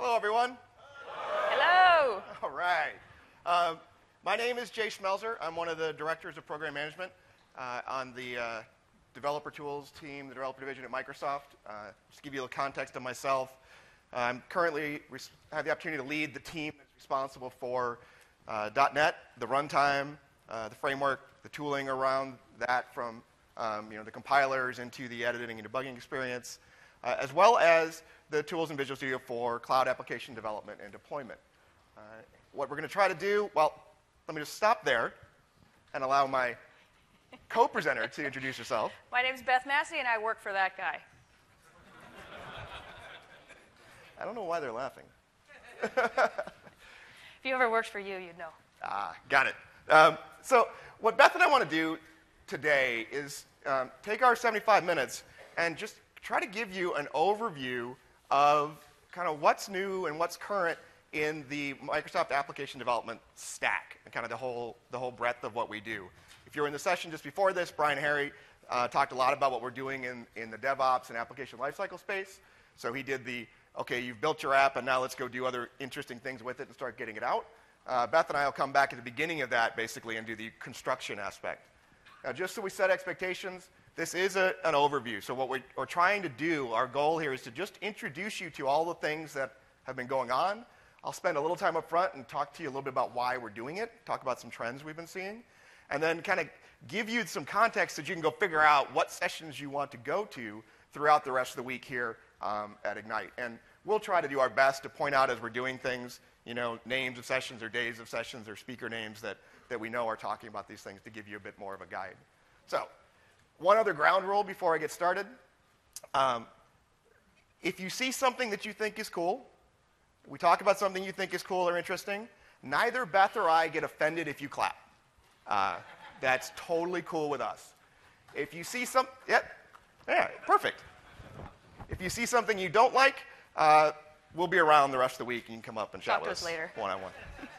Hello, everyone. Hello. All right. My name is Jay Schmelzer. I'm one of the directors of program management on the developer tools team, the developer division at Microsoft. Just to give you a little context of myself, I'm currently have the opportunity to lead the team that's responsible for .NET, the runtime, the framework, the tooling around that, from the compilers into the editing and debugging experience, as well as the tools in Visual Studio for cloud application development and deployment. What we're going to try to do, well, let me just stop there and allow my co-presenter to introduce herself. My name's Beth Massey, and I work for that guy. I don't know why they're laughing. If he ever works for you, you'd know. Got it. So what Beth and I want to do today is take our 75 minutes and just try to give you an overview of kind of what's new and what's current in the Microsoft application development stack and kind of the whole breadth of what we do. If you were in the session just before this, Brian Harry talked a lot about what we're doing in the DevOps and application lifecycle space. So he did okay, you've built your app, and now let's go do other interesting things with it and start getting it out. Beth and I will come back at the beginning of that, basically, and do the construction aspect. Now, just so we set expectations, this is an overview. So what we're trying to do, our goal here is to just introduce you to all the things that have been going on. I'll spend a little time up front and talk to you a little bit about why we're doing it, talk about some trends we've been seeing, and then kind of give you some context so you can go figure out what sessions you want to go to throughout the rest of the week here at Ignite. And we'll try to do our best to point out as we're doing things, names of sessions or days of sessions or speaker names that we know are talking about these things to give you a bit more of a guide. So, one other ground rule before I get started. If you see something that you think is cool, we talk about something you think is cool or interesting, neither Beth or I get offended if you clap. That's totally cool with us. If you see yeah, perfect. If you see something you don't like, we'll be around the rest of the week, and you can come up and chat with us later. One-on-one.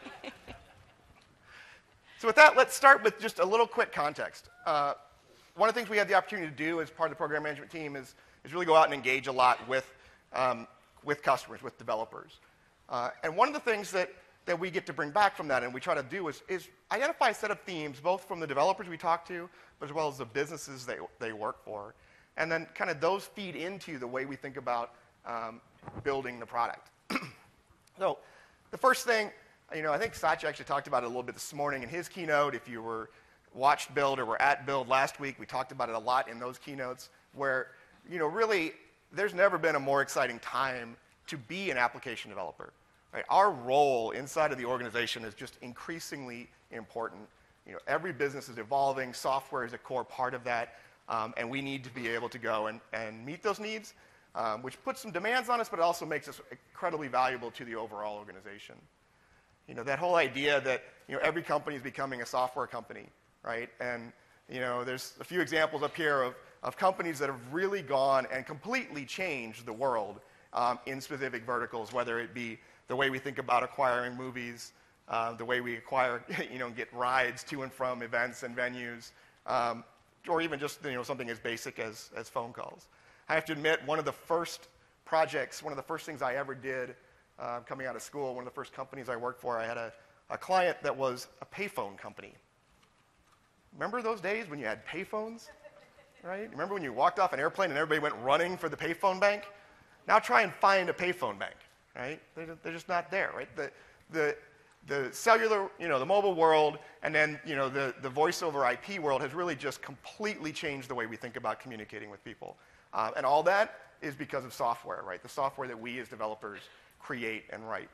So with that, let's start with just a little quick context. One of the things we had the opportunity to do as part of the program management team is really go out and engage a lot with customers, with developers. And one of the things that we get to bring back from that and we try to do is identify a set of themes, both from the developers we talk to, but as well as the businesses they work for. And then kind of those feed into the way we think about building the product. So the first thing, I think Satya actually talked about it a little bit this morning in his keynote. If you watched Build or were at Build last week, we talked about it a lot in those keynotes where, really there's never been a more exciting time to be an application developer. Right? Our role inside of the organization is just increasingly important. Every business is evolving. Software is a core part of that. And we need to be able to go and meet those needs, which puts some demands on us, but it also makes us incredibly valuable to the overall organization. That whole idea that every company is becoming a software company, right? And there's a few examples up here of companies that have really gone and completely changed the world in specific verticals, whether it be the way we think about acquiring movies, the way we acquire, get rides to and from events and venues, or even just something as basic as phone calls. I have to admit, one of the first projects, one of the first things I ever did coming out of school, one of the first companies I worked for, I had a client that was a payphone company. Remember those days when you had payphones? Right? Remember when you walked off an airplane and everybody went running for the payphone bank? Now try and find a payphone bank, right? They're just not there, right? The cellular, the mobile world, and then, the voice over IP world has really just completely changed the way we think about communicating with people. And all that is because of software, right? The software that we as developers create and write.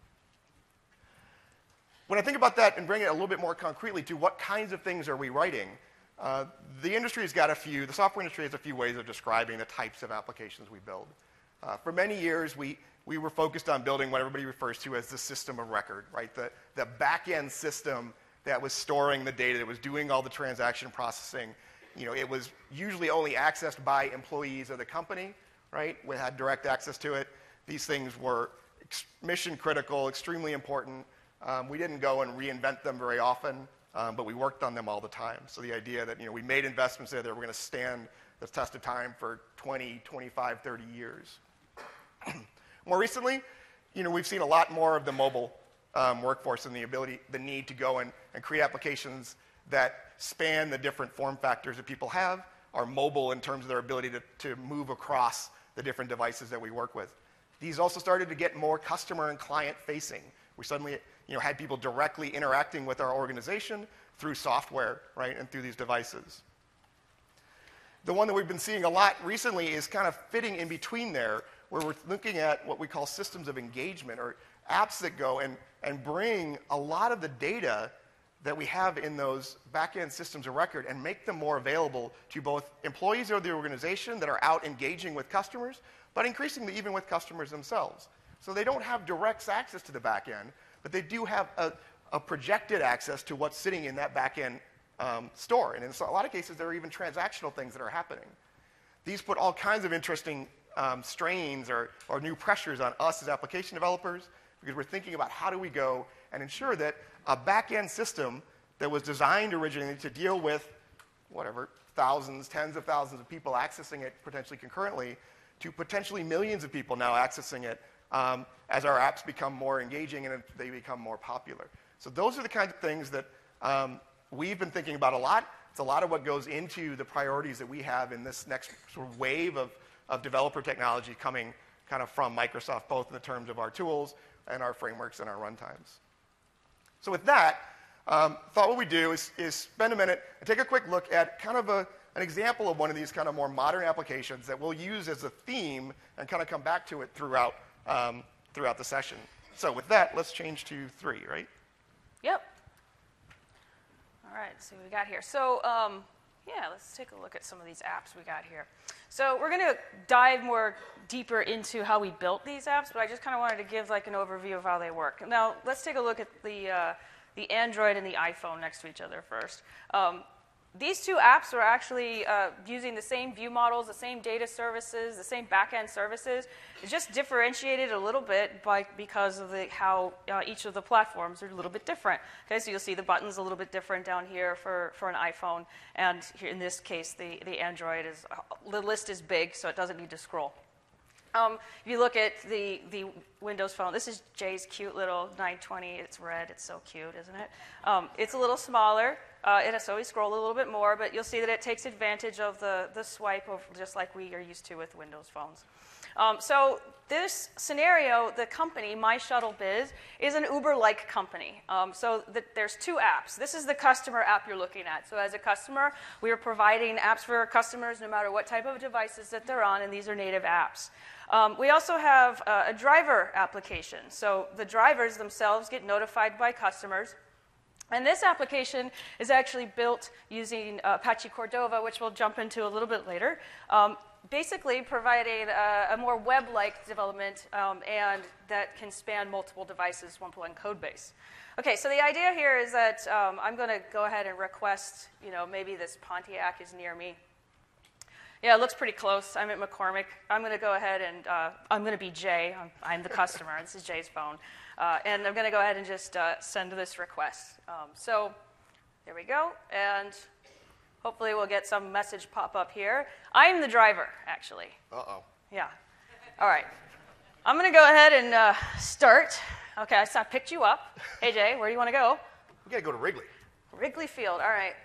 When I think about that and bring it a little bit more concretely to what kinds of things are we writing, the software industry has a few ways of describing the types of applications we build. For many years, we were focused on building what everybody refers to as the system of record, right? The back-end system that was storing the data, that was doing all the transaction processing. It was usually only accessed by employees of the company, right? We had direct access to it. These things were mission critical, extremely important. We didn't go and reinvent them very often, but we worked on them all the time. So the idea that we made investments there that were going to stand the test of time for 20, 25, 30 years. More recently, we've seen a lot more of the mobile workforce and the need to go and create applications that span the different form factors that people have, are mobile in terms of their ability to move across the different devices that we work with. These also started to get more customer and client facing. We suddenly had people directly interacting with our organization through software, right, and through these devices. The one that we've been seeing a lot recently is kind of fitting in between there, where we're looking at what we call systems of engagement, or apps that go and bring a lot of the data that we have in those back-end systems of record and make them more available to both employees of the organization that are out engaging with customers, but increasingly even with customers themselves. So they don't have direct access to the back-end, but they do have a projected access to what's sitting in that back-end store. And in a lot of cases, there are even transactional things that are happening. These put all kinds of interesting strains or new pressures on us as application developers, because we're thinking about how do we go and ensure that a back-end system that was designed originally to deal with whatever, thousands, tens of thousands of people accessing it potentially concurrently, to potentially millions of people now accessing it as our apps become more engaging and they become more popular. So those are the kinds of things that we've been thinking about a lot. It's a lot of what goes into the priorities that we have in this next sort of wave of developer technology coming kind of from Microsoft, both in the terms of our tools and our frameworks and our runtimes. So with that, thought what we do is spend a minute and take a quick look at kind of an example of one of these kind of more modern applications that we'll use as a theme and kind of come back to it throughout the session. So with that, let's change to 3, right? Yep. All right, let's see what we got here. So yeah, let's take a look at some of these apps we got here. So we're going to dive more deeper into how we built these apps, but I just kind of wanted to give like an overview of how they work. Now, let's take a look at the Android and the iPhone next to each other first. These two apps are actually using the same view models, the same data services, the same back-end services. It's just differentiated a little bit because of how each of the platforms are a little bit different. Okay, so you'll see the buttons a little bit different down here for an iPhone, and here in this case, the Android the list is big, so it doesn't need to scroll. If you look at the Windows Phone, this is Jay's cute little 920. It's red. It's so cute, isn't it? It's a little smaller. So we scroll a little bit more, but you'll see that it takes advantage of the swipe, just like we are used to with Windows phones. So this scenario, the company, MyShuttleBiz, is an Uber-like company. There's 2 apps. This is the customer app you're looking at. So as a customer, we are providing apps for our customers no matter what type of devices that they're on, and these are native apps. We also have a driver application. So the drivers themselves get notified by customers. And this application is actually built using Apache Cordova, which we'll jump into a little bit later, basically providing a more web-like development and that can span multiple devices, one code base. Okay, so the idea here is that I'm going to go ahead and request, maybe this Pontiac is near me. Yeah, it looks pretty close. I'm at McCormick. I'm going to go ahead and I'm going to be Jay. I'm the customer. This is Jay's phone. And I'm going to go ahead and just send this request. So there we go. And hopefully we'll get some message pop up here. I'm the driver, actually. Uh-oh. Yeah. All right. I'm going to go ahead and start. Okay, so I picked you up. Hey, Jay, where do you want to go? We got to go to Wrigley. Wrigley Field. All right.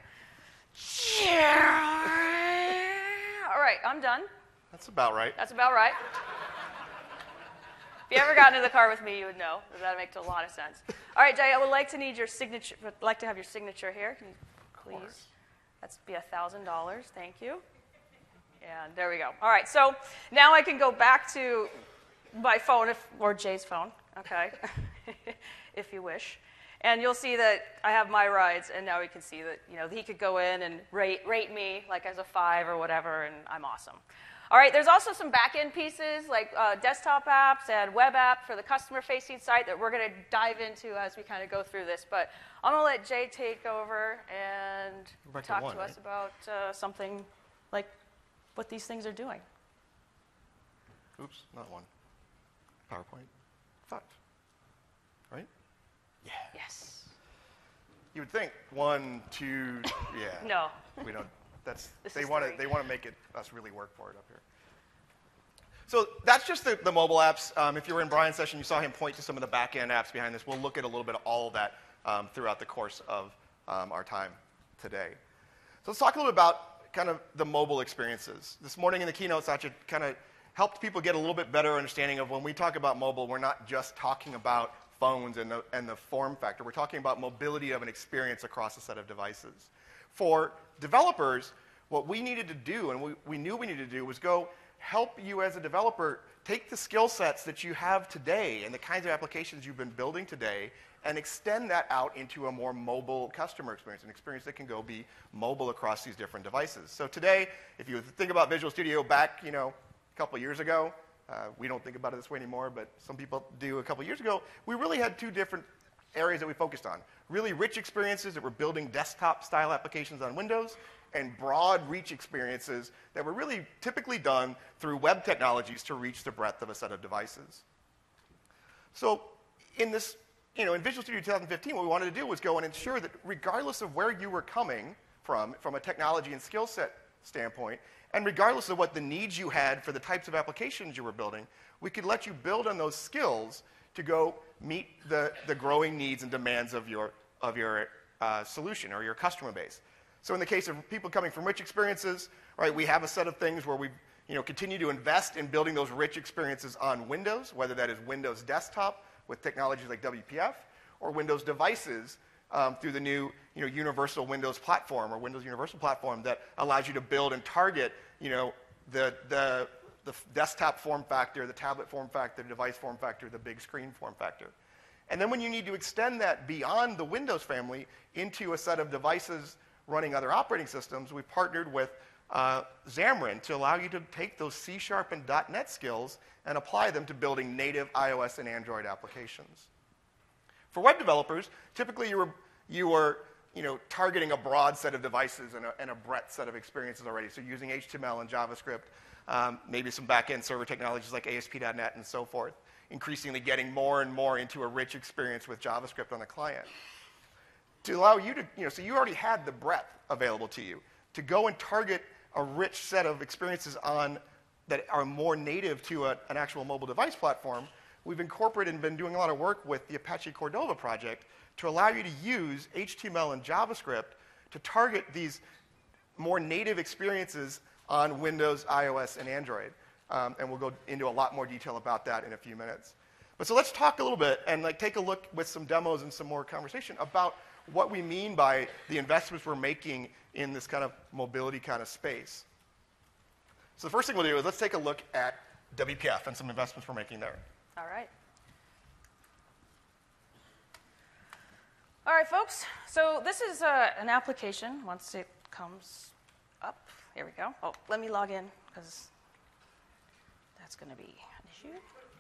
All right, I'm done. That's about right. That's about right. If you ever got into the car with me, you would know. That makes a lot of sense. All right, Jay, I would like to need your signature. Would like to have your signature here. Can you please? That's be $1,000. Thank you. And there we go. All right, so now I can go back to my phone, or Jay's phone, okay, if you wish. And you'll see that I have my rides, and now we can see that he could go in and rate me like as a 5 or whatever, and I'm awesome. All right, there's also some back-end pieces like desktop apps and web app for the customer-facing site that we're going to dive into as we kind of go through this. But I'm going to let Jay take over and talk to us about something like what these things are doing. Oops, not 1. PowerPoint 5. Right? Yeah. Yes. You would think 1, 2, yeah. No. We don't. They want to make us really work for it up here. So that's just the mobile apps. If you were in Brian's session, you saw him point to some of the back-end apps behind this. We'll look at a little bit of all of that throughout the course of our time today. So let's talk a little bit about kind of the mobile experiences. This morning in the keynote, Satya kind of helped people get a little bit better understanding of when we talk about mobile, we're not just talking about phones and the form factor. We're talking about mobility of an experience across a set of devices. For developers, what we needed to do, and we knew we needed to do, was go help you as a developer take the skill sets that you have today and the kinds of applications you've been building today and extend that out into a more mobile customer experience, an experience that can go be mobile across these different devices. So today, if you think about Visual Studio back, a couple years ago, we don't think about it this way anymore, but some people do a couple years ago, we really had two different areas that we focused on. Really rich experiences that were building desktop-style applications on Windows, and broad reach experiences that were really typically done through web technologies to reach the breadth of a set of devices. So in this, in Visual Studio 2015, what we wanted to do was go and ensure that regardless of where you were coming from a technology and skill set standpoint, and regardless of what the needs you had for the types of applications you were building, we could let you build on those skills to go meet the growing needs and demands of your solution or your customer base. So in the case of people coming from rich experiences, right, we have a set of things where we continue to invest in building those rich experiences on Windows, whether that is Windows Desktop with technologies like WPF, or Windows devices through the new Universal Windows Platform or Windows Universal Platform that allows you to build and target the desktop form factor, the tablet form factor, the device form factor, the big screen form factor. And then when you need to extend that beyond the Windows family into a set of devices running other operating systems, we partnered with Xamarin to allow you to take those C# and .NET skills and apply them to building native iOS and Android applications. For web developers, typically you were targeting a broad set of devices and a breadth set of experiences already. So using HTML and JavaScript, maybe some back-end server technologies like ASP.NET and so forth, increasingly getting more and more into a rich experience with JavaScript on the client. To allow you to, so you already had the breadth available to you. To go and target a rich set of experiences that are more native to an actual mobile device platform, we've incorporated and been doing a lot of work with the Apache Cordova project to allow you to use HTML and JavaScript to target these more native experiences on Windows, iOS, and Android. And we'll go into a lot more detail about that in a few minutes. But so let's talk a little bit and take a look with some demos and some more conversation about what we mean by the investments we're making in this kind of mobility kind of space. So the first thing we'll do is let's take a look at WPF and some investments we're making there. All right. All right, folks. So this is an application. Once it comes up, here we go. Oh, let me log in because that's going to be an issue.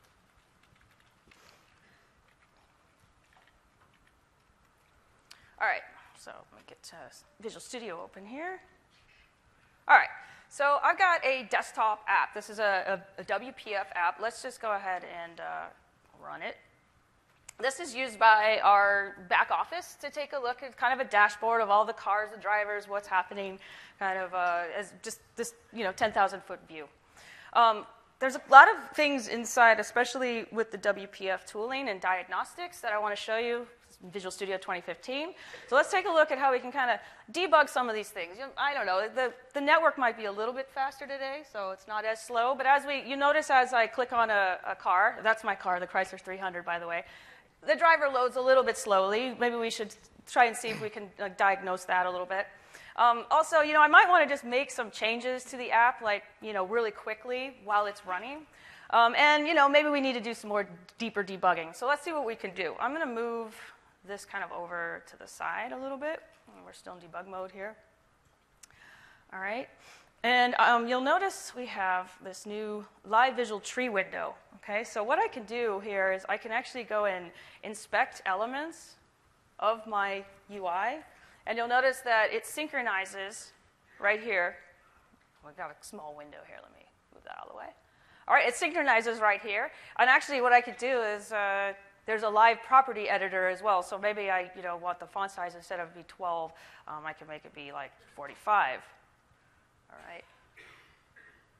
All right, so let me get Visual Studio open here. All right, so I've got a desktop app. This is a WPF app. Let's just go ahead and run it. This is used by our back office to take a look at kind of a dashboard of all the cars, the drivers, what's happening, kind of as just this 10,000-foot view. There's a lot of things inside, especially with the WPF tooling and diagnostics that I want to show you. Visual Studio 2015. So let's take a look at how we can kind of debug some of these things. I don't know, the network might be a little bit faster today, so it's not as slow, but you notice as I click on a car, that's my car, the Chrysler 300, by the way, the driver loads a little bit slowly. Maybe we should try and see if we can diagnose that a little bit. Also, I might want to just make some changes to the app, really quickly while it's running. And, maybe we need to do some more deeper debugging. So let's see what we can do. I'm going to move this kind of over to the side a little bit. We're still in debug mode here. All right. And you'll notice we have this new live visual tree window. Okay, so what I can do here is I can actually go and inspect elements of my UI. And you'll notice that it synchronizes right here. We've got a small window here. Let me move that out of the way. All right, it synchronizes right here. And actually what I could do is there's a live property editor as well. So maybe I want the font size instead of be 12, I can make it be like 45. All right.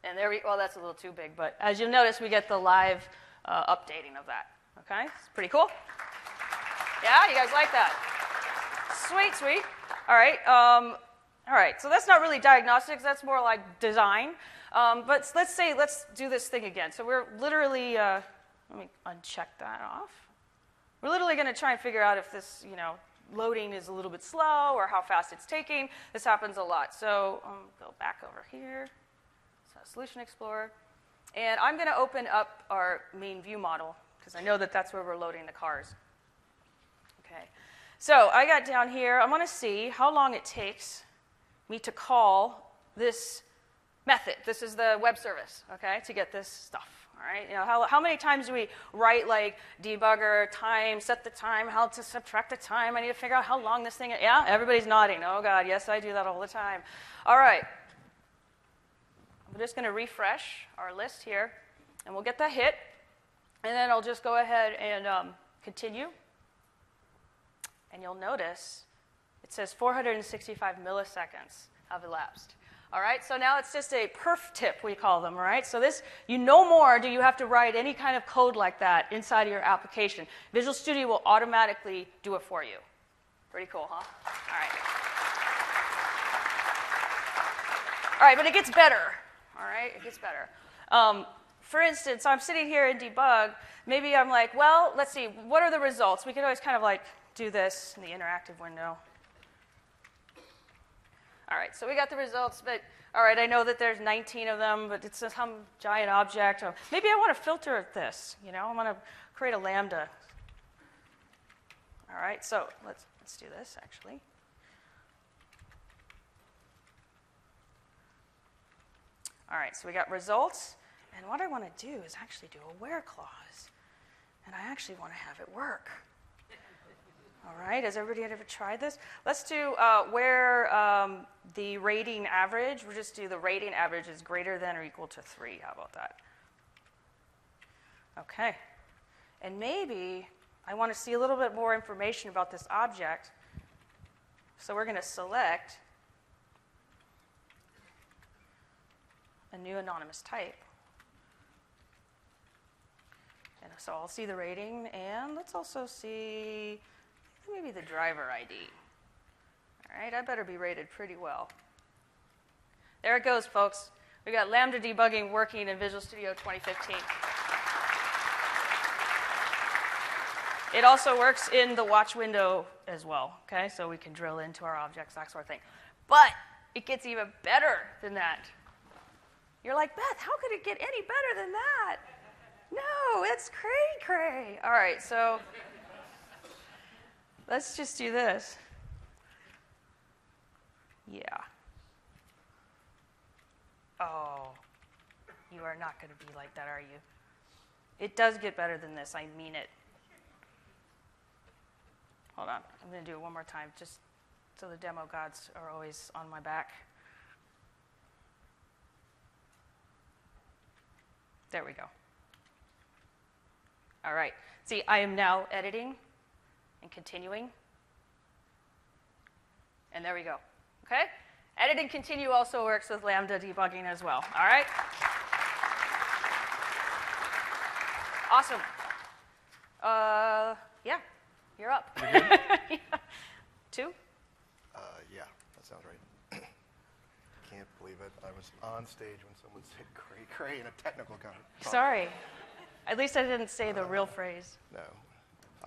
And there well, that's a little too big, but as you'll notice, we get the live updating of that. Okay, it's pretty cool. Yeah, you guys like that? Sweet, sweet. All right. So that's not really diagnostics. That's more like design. But let's do this thing again. So we're literally, let me uncheck that off. We're literally going to try and figure out if this, loading is a little bit slow or how fast it's taking. This happens a lot. So go back over here. So Solution Explorer. And I'm going to open up our main view model because I know that that's where we're loading the cars. Okay. So I got down here. I want to see how long it takes me to call this method. This is the web service, okay, to get this stuff. All right. How many times do we write like debugger time, set the time, how to subtract the time? I need to figure out how long this thing is. Yeah, everybody's nodding. Oh God, yes, I do that all the time. All right. I'm just going to refresh our list here, and we'll get that hit, and then I'll just go ahead and continue. And you'll notice it says 465 milliseconds have elapsed. All right, so now it's just a perf tip, we call them, all right? So this, no more do you have to write any kind of code like that inside of your application. Visual Studio will automatically do it for you. Pretty cool, huh? All right, but it gets better, all right? It gets better. For instance, I'm sitting here in debug. Maybe I'm like, well, let's see, what are the results? We can always kind of like do this in the interactive window. All right, so we got the results, but all right, I know that there's 19 of them, but it's some giant object. Maybe I want to filter this, I want to create a lambda. All right, so let's do this, actually. All right, so we got results, and what I want to do is actually do a where clause, and I actually want to have it work. All right, has everybody ever tried this? Let's do where the rating average, we'll just do the rating average is greater than or equal to 3. How about that? Okay, and maybe I want to see a little bit more information about this object. So we're going to select a new anonymous type. And so I'll see the rating, and let's also see maybe the driver ID. All right, I better be rated pretty well. There it goes, folks. We got Lambda debugging working in Visual Studio 2015. It also works in the watch window as well, okay? So we can drill into our objects, that sort of thing. But it gets even better than that. You're like, Beth, how could it get any better than that? No, it's cray-cray. All right, so let's just do this. Yeah. Oh, you are not going to be like that, are you? It does get better than this. I mean it. Hold on. I'm going to do it one more time, just so the demo gods are always on my back. There we go. All right. See, I am now editing and continuing. And there we go. Okay? Edit and continue also works with Lambda debugging as well. All right? Awesome. Yeah, you're up. You're good? Yeah. 2? Yeah, that sounds right. Can't believe it. I was on stage when someone said cray-cray in a technical conversation. Sorry. At least I didn't say the real phrase. No. 5.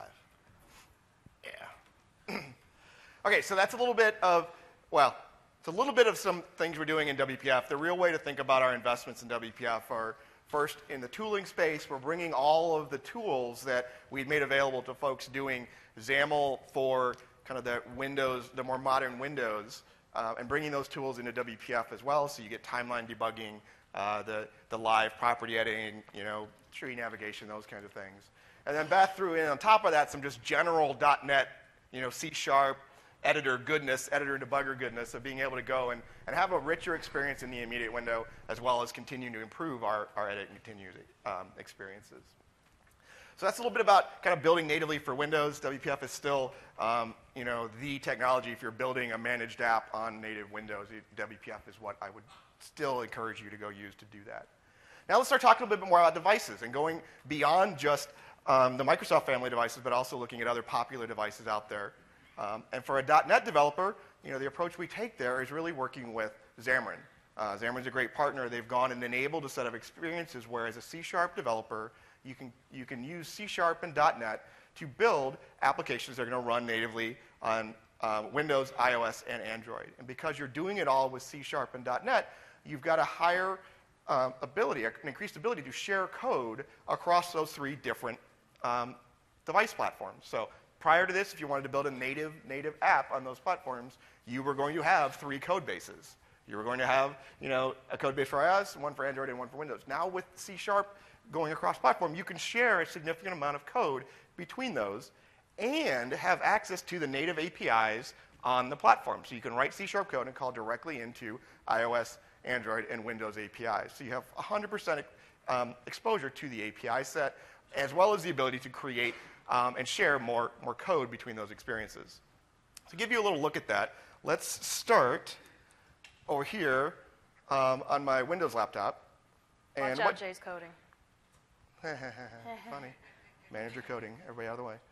Yeah. Okay, so that's a little bit of, well, it's a little bit of some things we're doing in WPF. The real way to think about our investments in WPF are, first, in the tooling space, we're bringing all of the tools that we've made available to folks doing XAML for kind of the Windows, the more modern Windows, and bringing those tools into WPF as well, so you get timeline debugging, the live property editing, tree navigation, those kinds of things. And then Beth threw in on top of that some just general .NET, C# editor goodness, editor debugger goodness of being able to go and have a richer experience in the immediate window, as well as continue to improve our edit and continue experiences. So that's a little bit about kind of building natively for Windows. WPF is still, the technology if you're building a managed app on native Windows. WPF is what I would still encourage you to go use to do that. Now let's start talking a little bit more about devices and going beyond just the Microsoft family devices, but also looking at other popular devices out there. And for a .NET developer, the approach we take there is really working with Xamarin. Xamarin's a great partner. They've gone and enabled a set of experiences where, as a C# developer, you can use C# and .NET to build applications that are going to run natively on Windows, iOS, and Android. And because you're doing it all with C# and .NET, you've got a higher ability, an increased ability to share code across those three different device platforms. So prior to this, if you wanted to build a native app on those platforms, you were going to have three code bases. You were going to have, a code base for iOS, one for Android, and one for Windows. Now with C# going across platform, you can share a significant amount of code between those and have access to the native APIs on the platform. So you can write C# code and call directly into iOS, Android, and Windows APIs. So you have 100% exposure to the API set, as well as the ability to create and share more code between those experiences. To give you a little look at that, let's start over here on my Windows laptop. Watch out, Jay's coding. Funny. Manager coding. Everybody out of the way.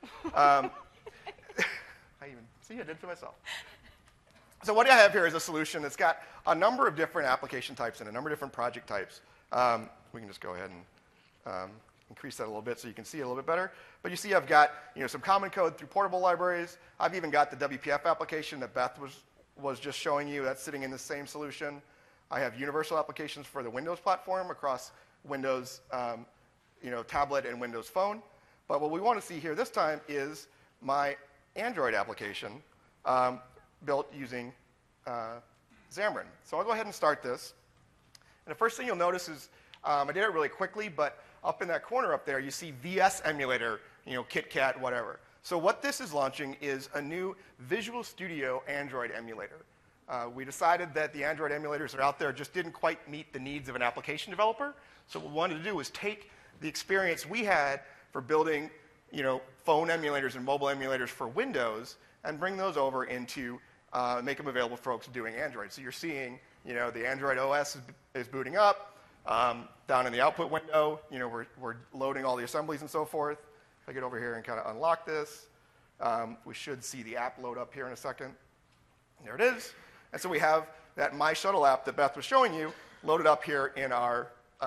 I did it to myself. So what I have here is a solution that's got a number of different application types and a number of different project types. We can just go ahead and increase that a little bit so you can see it a little bit better. But you see I've got some common code through portable libraries. I've even got the WPF application that Beth was just showing you. That's sitting in the same solution. I have universal applications for the Windows platform across Windows tablet and Windows Phone. But what we want to see here this time is my Android application built using Xamarin. So I'll go ahead and start this. And the first thing you'll notice is I did it really quickly, but up in that corner up there, you see VS Emulator, KitKat, whatever. So what this is launching is a new Visual Studio Android emulator. We decided that the Android emulators that are out there just didn't quite meet the needs of an application developer. So what we wanted to do was take the experience we had for building phone emulators and mobile emulators for Windows and bring those over into, make them available for folks doing Android. So you're seeing, the Android OS is booting up. Down in the output window, we're loading all the assemblies and so forth. If I get over here and kind of unlock this, we should see the app load up here in a second. There it is. And so we have that My Shuttle app that Beth was showing you loaded up here in our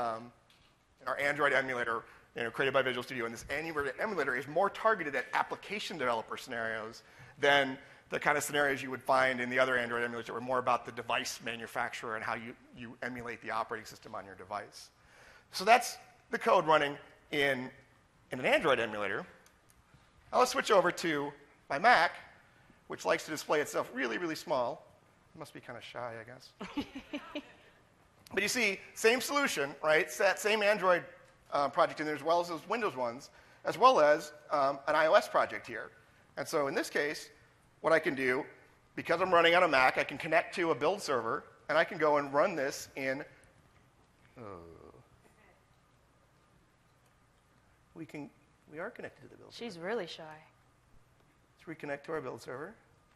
Android emulator, created by Visual Studio. And this Android emulator is more targeted at application developer scenarios than the kind of scenarios you would find in the other Android emulators that were more about the device manufacturer and how you emulate the operating system on your device. So that's the code running in an Android emulator. Now let's switch over to my Mac, which likes to display itself really, really small. It must be kind of shy, I guess. But you see, same solution, right? It's that same Android project in there, as well as those Windows ones, as well as an iOS project here. And so in this case, what I can do, because I'm running on a Mac, I can connect to a build server, and I can go and run this in. We are connected to the build server. She's really shy. Let's reconnect to our build server.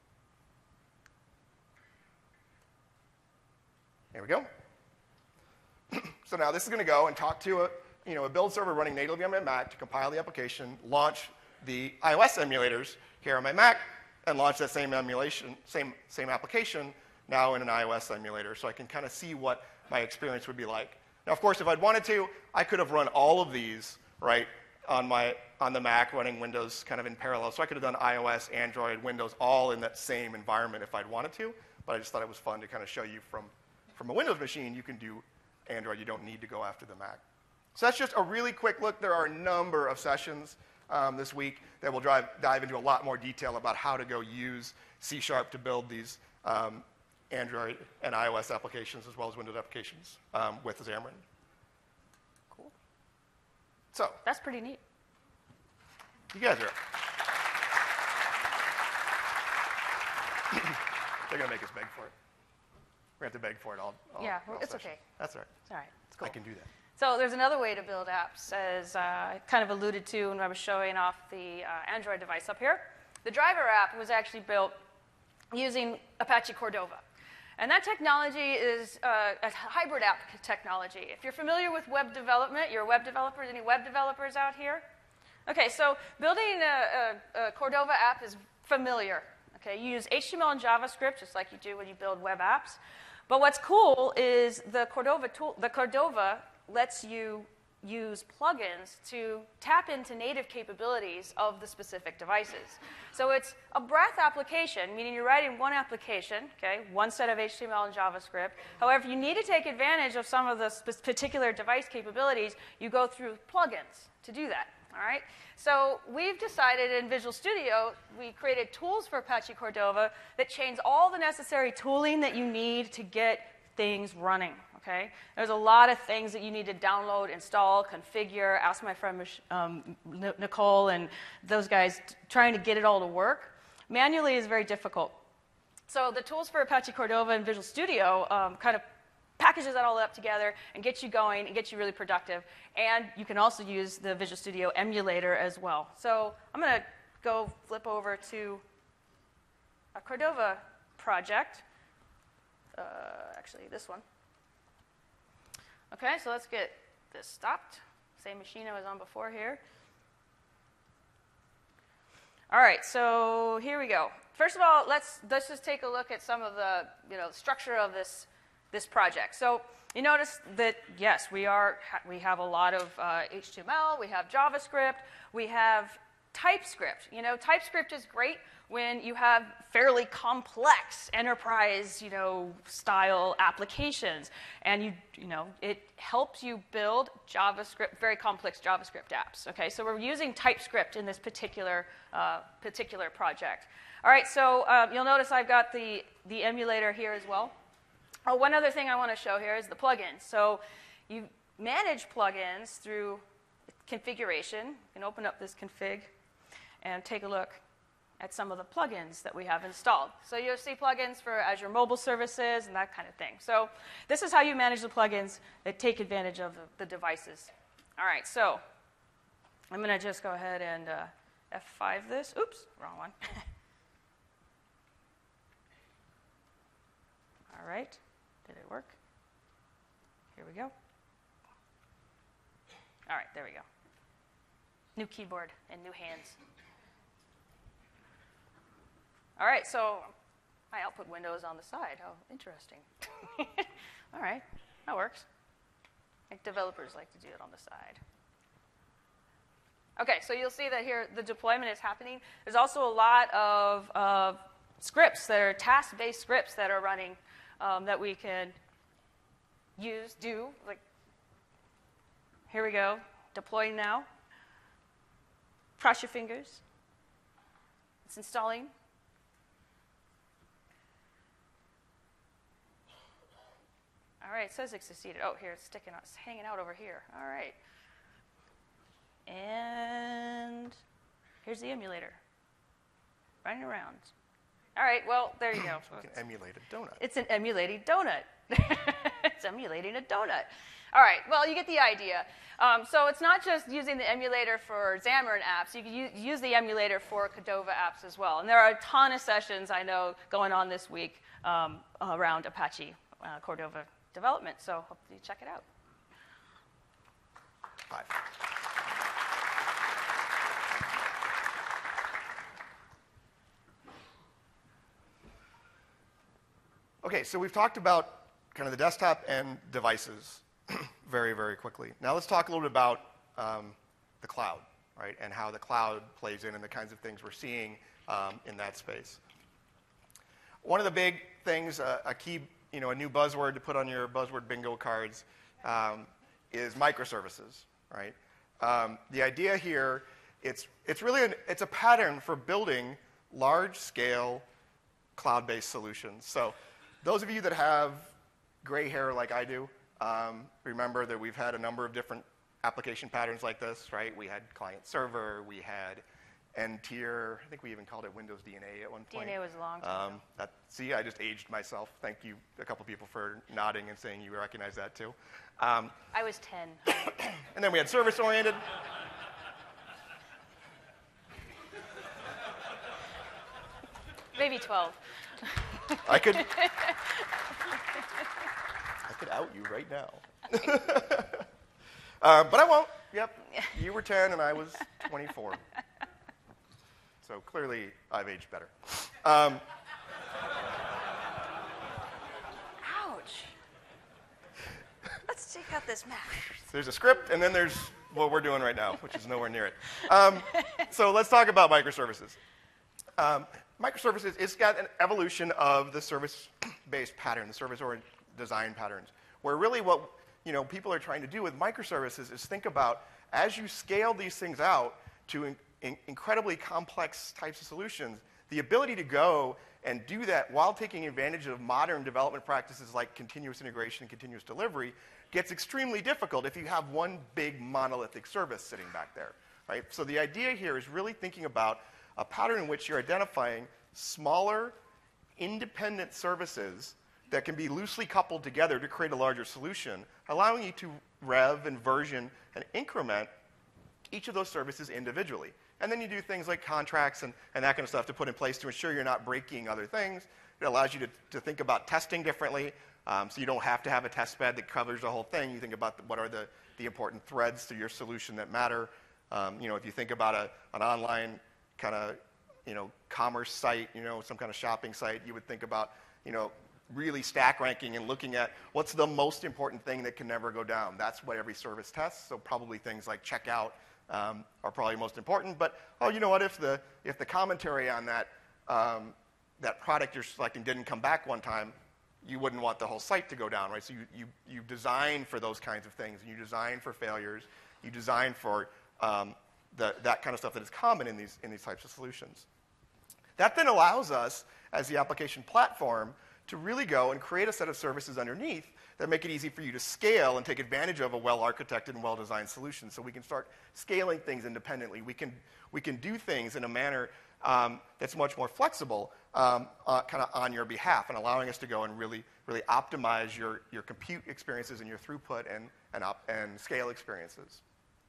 There we go. So now this is going to go and talk to a build server running natively on my Mac to compile the application, launch the iOS emulators here on my Mac, and launch that same emulation, same application now in an iOS emulator, so I can kind of see what my experience would be like. Now, of course, if I'd wanted to, I could have run all of these right on the Mac running Windows kind of in parallel. So I could have done iOS, Android, Windows all in that same environment if I'd wanted to. But I just thought it was fun to kind of show you from a Windows machine, you can do Android. You don't need to go after the Mac. So that's just a really quick look. There are a number of sessions this week that will dive into a lot more detail about how to go use C# to build these Android and iOS applications as well as Windows applications with Xamarin. Cool. So that's pretty neat. You guys are. They're going to make us beg for it. We're going to have to beg for it all yeah, all it's session. okay. That's all right. It's all right. It's cool. I can do that. So there's another way to build apps, as I kind of alluded to when I was showing off the Android device up here. The driver app was actually built using Apache Cordova. And that technology is a hybrid app technology. If you're familiar with web development, you're web developers, any web developers out here? Okay, so building a Cordova app is familiar. Okay, you use HTML and JavaScript just like you do when you build web apps. But what's cool is the Cordova lets you use plugins to tap into native capabilities of the specific devices. So it's a breadth application, meaning you're writing one application, okay, one set of HTML and JavaScript. However, if you need to take advantage of some of the particular device capabilities, you go through plugins to do that. All right? So we've decided in Visual Studio, we created tools for Apache Cordova that change all the necessary tooling that you need to get things running. Okay? There's a lot of things that you need to download, install, configure. Ask my friend Nicole and those guys trying to get it all to work. Manually is very difficult. So the tools for Apache Cordova and Visual Studio kind of packages that all up together and gets you going and gets you really productive. And you can also use the Visual Studio emulator as well. So I'm going to go flip over to a Cordova project. Actually, this one. Okay, so let's get this stopped. Same machine I was on before here. All right, so here we go. First of all, let's just take a look at some of the structure of this project. So you notice that yes, we have a lot of HTML, we have JavaScript, we have TypeScript. TypeScript is great when you have fairly complex enterprise, style applications, and it helps you build JavaScript, very complex JavaScript apps. Okay, so we're using TypeScript in this particular project. All right, so you'll notice I've got the emulator here as well. Oh, one other thing I want to show here is the plugins. So you manage plugins through configuration. You can open up this config and take a look at some of the plugins that we have installed. So you'll see plugins for Azure Mobile Services and that kind of thing. So this is how you manage the plugins that take advantage of the devices. All right, so I'm going to just go ahead and F5 this. Oops, wrong one. All right, did it work? Here we go. All right, there we go. New keyboard and new hands. All right, so my output window is on the side. How interesting. All right, that works. I think developers like to do it on the side. Okay, so you'll see that here the deployment is happening. There's also a lot of scripts that are task-based scripts that are running that we can do. Like, here we go, deploying now. Cross your fingers. It's installing. All right, it says it succeeded. Oh, here, it's sticking out, it's hanging out over here. All right. And here's the emulator. Running around. All right, well, there you go. It's an emulated donut. It's an emulating donut. It's emulating a donut. All right, well, you get the idea. So it's not just using the emulator for Xamarin apps. You can use the emulator for Cordova apps as well. And there are a ton of sessions, I know, going on this week around Apache Cordova development. So hope you check it out. 5. Okay, so we've talked about kind of the desktop and devices very, very quickly. Now let's talk a little bit about the cloud, right, and how the cloud plays in and the kinds of things we're seeing in that space. One of the big things, a key, a new buzzword to put on your buzzword bingo cards is microservices, right? The idea here, it's really it's a pattern for building large-scale cloud-based solutions. So those of you that have gray hair like I do, remember that we've had a number of different application patterns like this, right? We had client server, we had N-tier, I think we even called it Windows DNA at one point. DNA was a long time ago. See, I just aged myself. Thank you, a couple people, for nodding and saying you recognize that too. I was 10. And then we had service-oriented. maybe 12. I could out you right now. But I won't. Yep. You were 10 and I was 24. So clearly I've aged better. Ouch. Let's take out this map. There's a script, and then there's what we're doing right now, which is nowhere near it. So let's talk about microservices. Microservices, it's got an evolution of the service-based pattern, the service-oriented design patterns, where really what people are trying to do with microservices is think about, as you scale these things out to incredibly complex types of solutions, the ability to go and do that while taking advantage of modern development practices like continuous integration and continuous delivery gets extremely difficult if you have one big monolithic service sitting back there, right? So the idea here is really thinking about a pattern in which you're identifying smaller, independent services that can be loosely coupled together to create a larger solution, allowing you to rev and version and increment each of those services individually. And then you do things like contracts and that kind of stuff to put in place to ensure you're not breaking other things. It allows you to think about testing differently, so you don't have to have a test bed that covers the whole thing. You think about what are the important threads to your solution that matter. If you think about an online kind of commerce site, some kind of shopping site, you would think about really stack ranking and looking at what's the most important thing that can never go down. That's what every service tests. So probably things like checkout are probably most important. But you know what? If the commentary on that product you're selecting didn't come back one time, you wouldn't want the whole site to go down, right? So you design for those kinds of things, and you design for failures. You design for that kind of stuff that is common in these types of solutions. That then allows us, as the application platform, to really go and create a set of services underneath that make it easy for you to scale and take advantage of a well-architected and well-designed solution. So we can start scaling things independently. We can do things in a manner that's much more flexible, kind of on your behalf, and allowing us to go and really optimize your compute experiences and your throughput and scale experiences.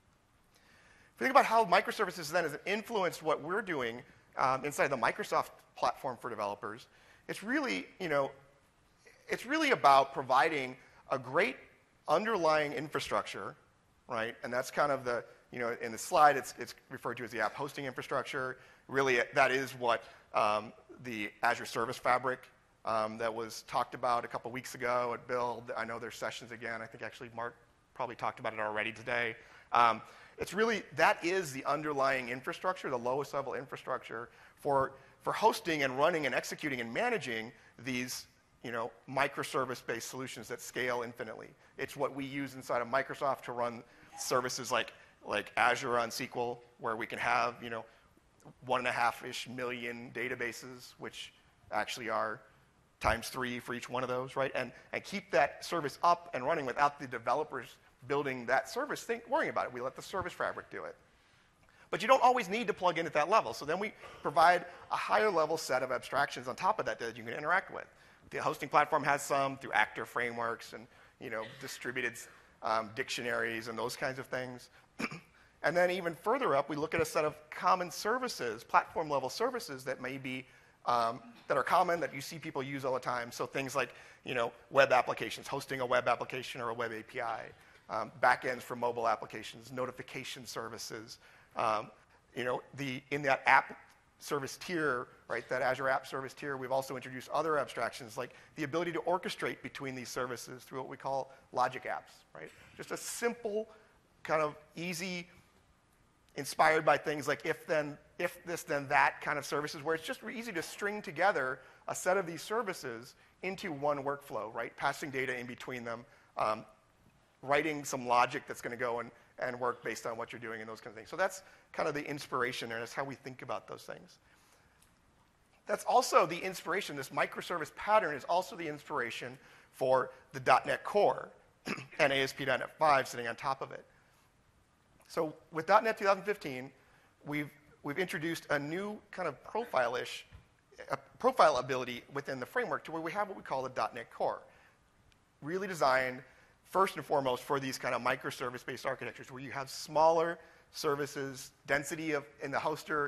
If you think about how microservices then has influenced what we're doing inside the Microsoft platform for developers, it's really about providing a great underlying infrastructure, right? And that's kind of in the slide, it's referred to as the app hosting infrastructure. Really, that is what the Azure Service Fabric that was talked about a couple weeks ago at Build. I know there's sessions again. I think actually Mark probably talked about it already today. It's really, that is the underlying infrastructure, the lowest level infrastructure for hosting and running and executing and managing these microservice-based solutions that scale infinitely. It's what we use inside of Microsoft to run services like Azure on SQL, where we can have 1.5-ish million databases, which actually are ×3 for each one of those, right? And keep that service up and running without the developers building that service worrying about it. We let the service fabric do it. But you don't always need to plug in at that level. So then we provide a higher level set of abstractions on top of that you can interact with. The hosting platform has some through actor frameworks and distributed dictionaries and those kinds of things. And then even further up, we look at a set of common services, platform level services that may be that are common, that you see people use all the time. So things like web applications, hosting a web application or a web API, backends for mobile applications, notification services. In that app service tier, right, that Azure App Service tier, we've also introduced other abstractions like the ability to orchestrate between these services through what we call logic apps, right? Just a simple, kind of easy, inspired by things like if this, then that kind of services, where it's just easy to string together a set of these services into one workflow, right? Passing data in between them, writing some logic that's going to go and work based on what you're doing and those kind of things. So that's kind of the inspiration, and that's how we think about those things. That's also the inspiration. This microservice pattern is also the inspiration for the .NET Core and ASP.NET 5 sitting on top of it. So with .NET 2015, we've introduced a new kind of profile ability within the framework to where we have what we call the .NET Core, really designed first and foremost for these kind of microservice-based architectures where you have smaller services, density in the hoster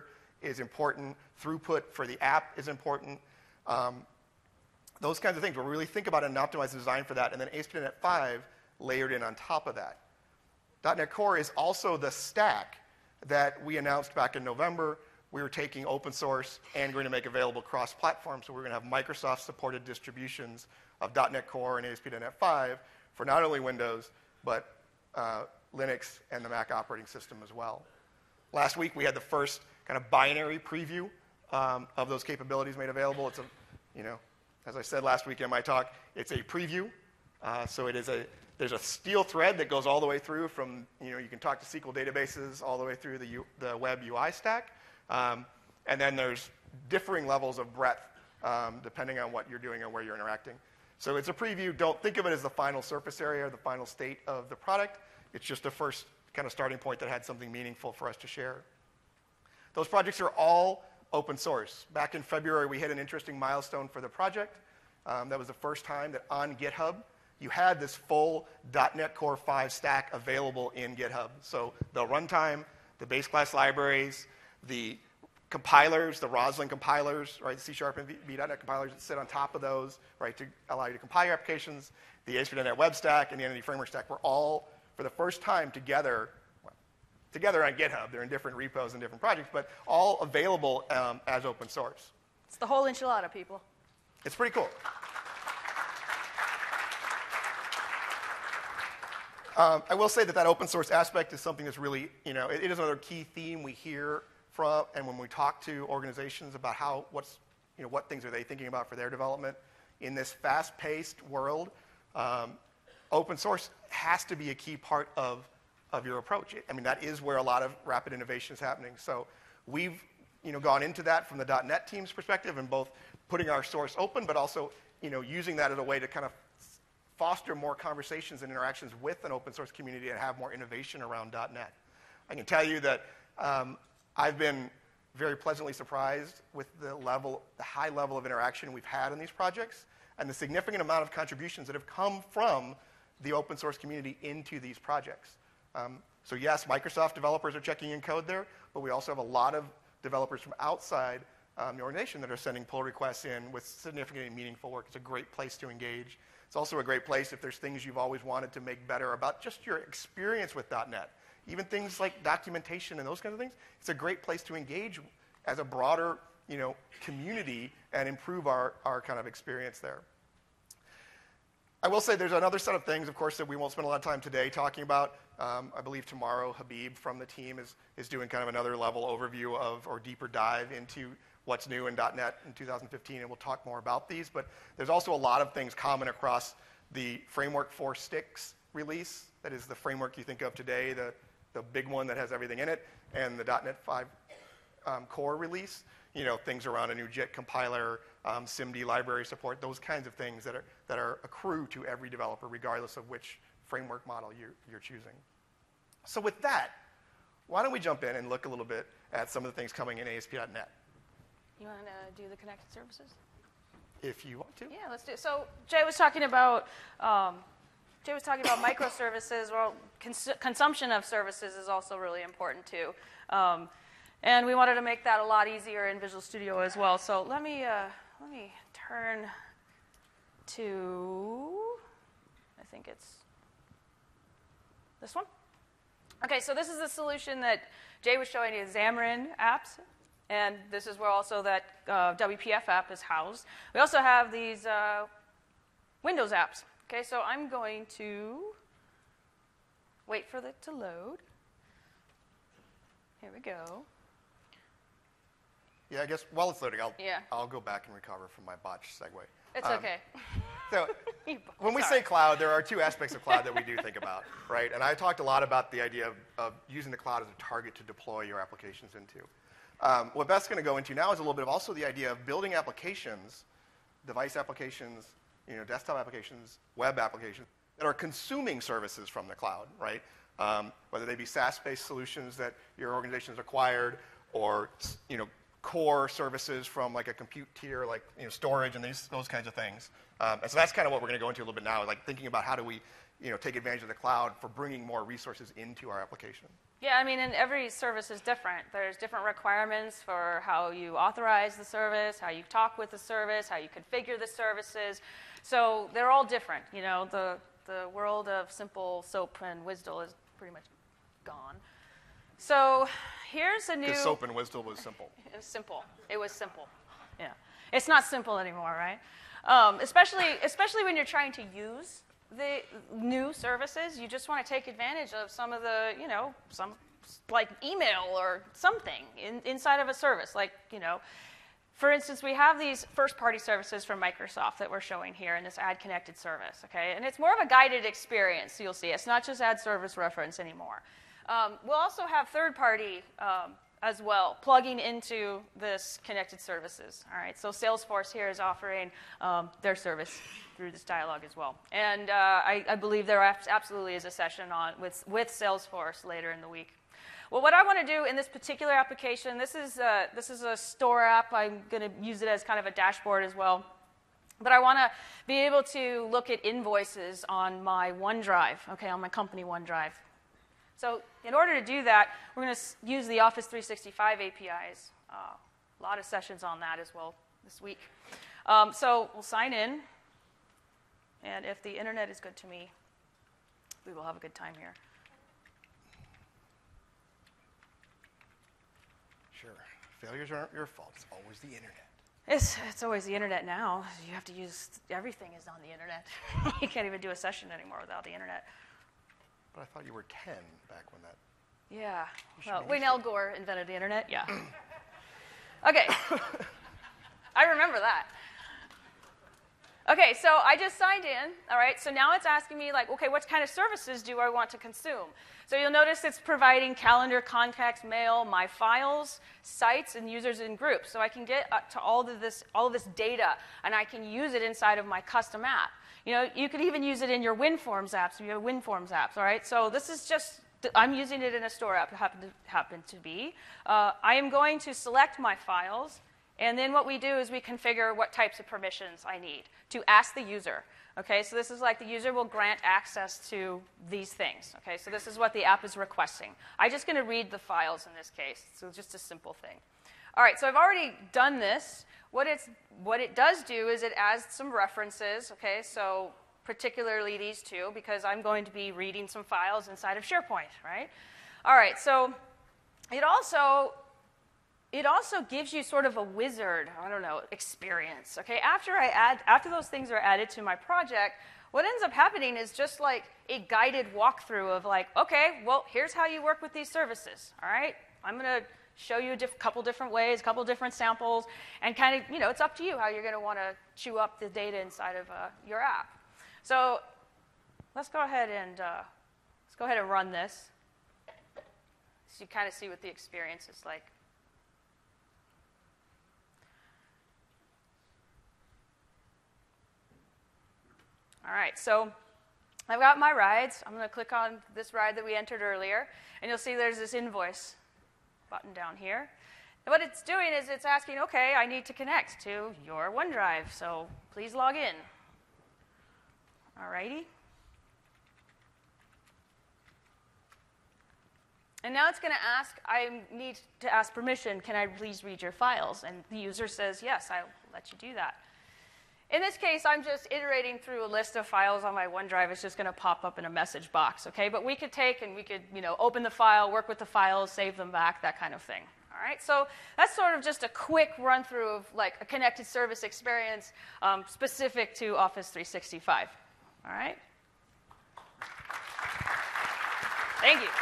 is important. Throughput for the app is important. Those kinds of things. We'll really think about and optimize the design for that, and then ASP.NET 5 layered in on top of that. .NET Core is also the stack that we announced back in November. We were taking open source and going to make available cross-platform. So we're going to have Microsoft-supported distributions of .NET Core and ASP.NET 5 for not only Windows, but Linux and the Mac operating system as well. Last week, we had the first kind of binary preview of those capabilities made available. It's as I said last week in my talk, it's a preview. So there's a steel thread that goes all the way through from, you can talk to SQL databases all the way through the web UI stack. And then there's differing levels of breadth depending on what you're doing and where you're interacting. So it's a preview. Don't think of it as the final surface area or the final state of the product. It's just a first kind of starting point that had something meaningful for us to share. Those projects are all open source. Back in February, we hit an interesting milestone for the project. That was the first time that on GitHub, you had this full .NET Core 5 stack available in GitHub. So the runtime, the base class libraries, the compilers, the Roslyn compilers, right, the C# and V.NET compilers that sit on top of those, right, to allow you to compile your applications, the ASP.NET Web Stack and the Entity Framework Stack were all, for the first time, together on GitHub. They're in different repos and different projects, but all available as open source. It's the whole enchilada, people. It's pretty cool. I will say that open source aspect is something that's really, it is another key theme we hear from, and when we talk to organizations about what things are they thinking about for their development in this fast-paced world, open source has to be a key part of your approach. I mean, that is where a lot of rapid innovation is happening. So we've gone into that from the .NET team's perspective and both putting our source open, but also using that as a way to kind of foster more conversations and interactions with an open source community and have more innovation around .NET. I can tell you that I've been very pleasantly surprised with the high level of interaction we've had in these projects and the significant amount of contributions that have come from the open source community into these projects. So yes, Microsoft developers are checking in code there, but we also have a lot of developers from outside the organization that are sending pull requests in with significant and meaningful work. It's a great place to engage. It's also a great place if there's things you've always wanted to make better about just your experience with .NET. Even things like documentation and those kinds of things, it's a great place to engage as a broader community and improve our kind of experience there. I will say there's another set of things, of course, that we won't spend a lot of time today talking about. I believe tomorrow Habib from the team is doing kind of another level overview or deeper dive into what's new in .NET in 2015, and we'll talk more about these. But there's also a lot of things common across the Framework 4 Sticks release. That is the framework you think of today, the big one that has everything in it, and the .NET 5 Core release. Things around a new JIT compiler, SIMD library support, those kinds of things that are accrue to every developer, regardless of which framework model you're choosing. So with that, why don't we jump in and look a little bit at some of the things coming in ASP.NET? You want to do the connected services? If you want to. Yeah, let's do it. So Jay was talking about microservices. Well, consumption of services is also really important too. And we wanted to make that a lot easier in Visual Studio as well. So let me turn to, I think it's this one. Okay, so this is the solution that Jay was showing you, Xamarin Apps. And this is where also that WPF app is housed. We also have these Windows apps. Okay, so I'm going to wait for it to load. Here we go. Yeah, I guess while it's loading, I'll go back and recover from my botched segue. It's okay. So when we say cloud, there are two aspects of cloud that we do think about, right? And I talked a lot about the idea of using the cloud as a target to deploy your applications into. What Beth's going to go into now is a little bit of also the idea of building applications, device applications, desktop applications, web applications that are consuming services from the cloud, right? Whether they be SaaS-based solutions that your organization has acquired, or core services from like a compute tier, like storage and those kinds of things. And so that's kind of what we're going to go into a little bit now, like thinking about how do we take advantage of the cloud for bringing more resources into our application. Yeah, I mean, and every service is different. There's different requirements for how you authorize the service, how you talk with the service, how you configure the services. So they're all different. You know, the world of simple SOAP and WSDL is pretty much gone. So here's a new... Because SOAP and WSDL was simple. It was simple. It was simple. Yeah. It's not simple anymore, right? Especially when you're trying to use the new services, you just want to take advantage of some of the, you know, some like email or something inside of a service. Like, you know, for instance, we have these first-party services from Microsoft that we're showing here in this Add Connected service, okay? And it's more of a guided experience, you'll see. It's not just Add Service Reference anymore. We'll also have third-party as well, plugging into this connected services. All right, so Salesforce here is offering their service through this dialogue as well. And I believe there absolutely is a session on with Salesforce later in the week. Well, what I want to do in this particular application, this is a store app. I'm going to use it as kind of a dashboard as well. But I want to be able to look at invoices on my OneDrive, okay, on my company OneDrive. So in order to do that, we're going to use the Office 365 APIs. A lot of sessions on that as well this week. So we'll sign in. And if the internet is good to me, we will have a good time here. Sure. Failures aren't your fault. It's always the internet. It's always the internet now. You have to use, everything is on the internet. You can't even do a session anymore without the internet. But I thought you were 10 back when that... Yeah. Well, when Al Gore invented the internet, yeah. Okay. I remember that. Okay, so I just signed in, all right? So now it's asking me, like, okay, what kind of services do I want to consume? So you'll notice it's providing calendar, contacts, mail, my files, sites, and users and groups. So I can get to all of this data, and I can use it inside of my custom app. You know, you could even use it in your WinForms apps, if you have WinForms apps, all right? So this is just, I'm using it in a store app, happen to be. I am going to select my files, and then what we do is we configure what types of permissions I need to ask the user. Okay, so this is like the user will grant access to these things. Okay, so this is what the app is requesting. I'm just going to read the files in this case, so just a simple thing. All right, so I've already done this. What it does do is it adds some references, okay, so particularly these two, because I'm going to be reading some files inside of SharePoint, right? All right, so it also gives you sort of a wizard, I don't know, experience, okay? After those things are added to my project, what ends up happening is just like a guided walkthrough of like, okay, well, here's how you work with these services, all right? I'm going to show you a couple different ways, a couple different samples, and kind of, you know, it's up to you how you're going to want to chew up the data inside of your app. So let's go ahead and run this, so you kind of see what the experience is like. All right, so I've got my rides. I'm going to click on this ride that we entered earlier, and you'll see there's this invoice button down here. And what it's doing is it's asking, okay, I need to connect to your OneDrive, so please log in. All righty. And now it's going to ask, I need to ask permission, can I please read your files? And the user says, yes, I'll let you do that. In this case, I'm just iterating through a list of files on my OneDrive. It's just going to pop up in a message box, okay? But we could take and we could, you know, open the file, work with the files, save them back, that kind of thing. All right, so that's sort of just a quick run-through of like a connected service experience specific to Office 365. All right? Thank you.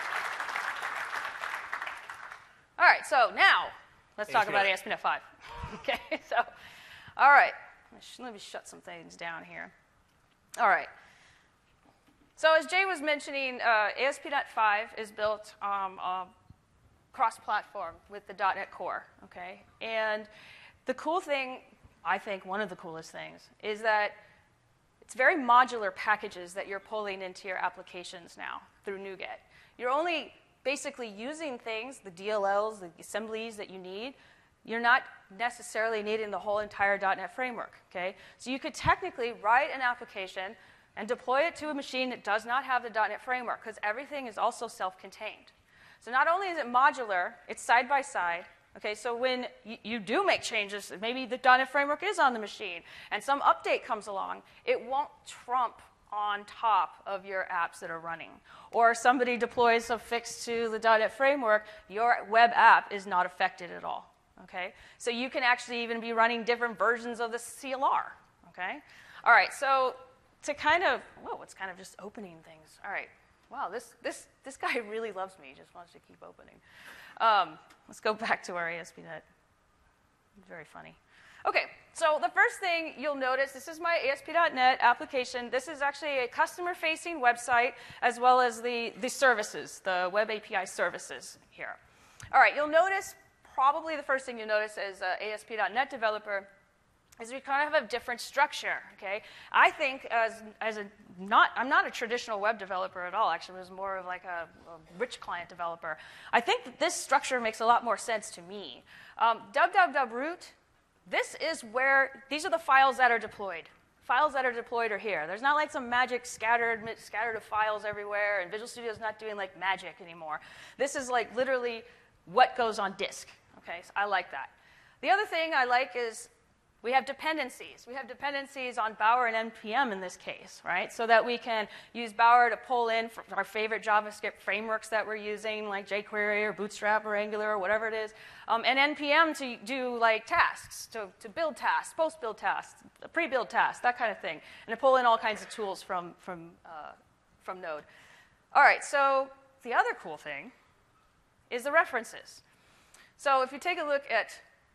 All right, so now let's talk about ASP.NET 5. Okay, so, all right. Let me shut some things down here. All right. So as Jay was mentioning, ASP.NET 5 is built cross-platform with the .NET Core, okay? And the cool thing, I think one of the coolest things, is that it's very modular packages that you're pulling into your applications now through NuGet. You're only basically using things, the DLLs, the assemblies that you need. You're not necessarily needing the whole entire .NET framework, okay? So you could technically write an application and deploy it to a machine that does not have the .NET framework, because everything is also self-contained. So not only is it modular, it's side by side. Okay, so when you do make changes, maybe the .NET Framework is on the machine, and some update comes along, it won't trump on top of your apps that are running. Or somebody deploys a fix to the .NET Framework, your web app is not affected at all. Okay, so you can actually even be running different versions of the CLR. Okay, all right, so to kind of, whoa, it's kind of just opening things. All right, wow, this guy really loves me. He just wants to keep opening. Let's go back to our ASP.NET. Very funny. Okay, so the first thing you'll notice, this is my ASP.NET application. This is actually a customer-facing website as well as the services, the Web API services here. All right, you'll notice, probably the first thing you'll notice as an ASP.NET developer is we kind of have a different structure, okay? I think I'm not a traditional web developer at all. Actually, I was more of like a rich client developer. I think that this structure makes a lot more sense to me. www.root, these are the files that are deployed. Files that are deployed are here. There's not like some magic scattered of files everywhere, and Visual Studio is not doing like magic anymore. This is like literally what goes on disk, okay? So I like that. The other thing I like is we have dependencies. We have dependencies on Bower and NPM in this case, right? So that we can use Bower to pull in our favorite JavaScript frameworks that we're using, like jQuery or Bootstrap or Angular or whatever it is, and NPM to do like tasks, to build tasks, post-build tasks, pre-build tasks, that kind of thing, and to pull in all kinds of tools from Node. All right, so the other cool thing is the references. So if you take a look at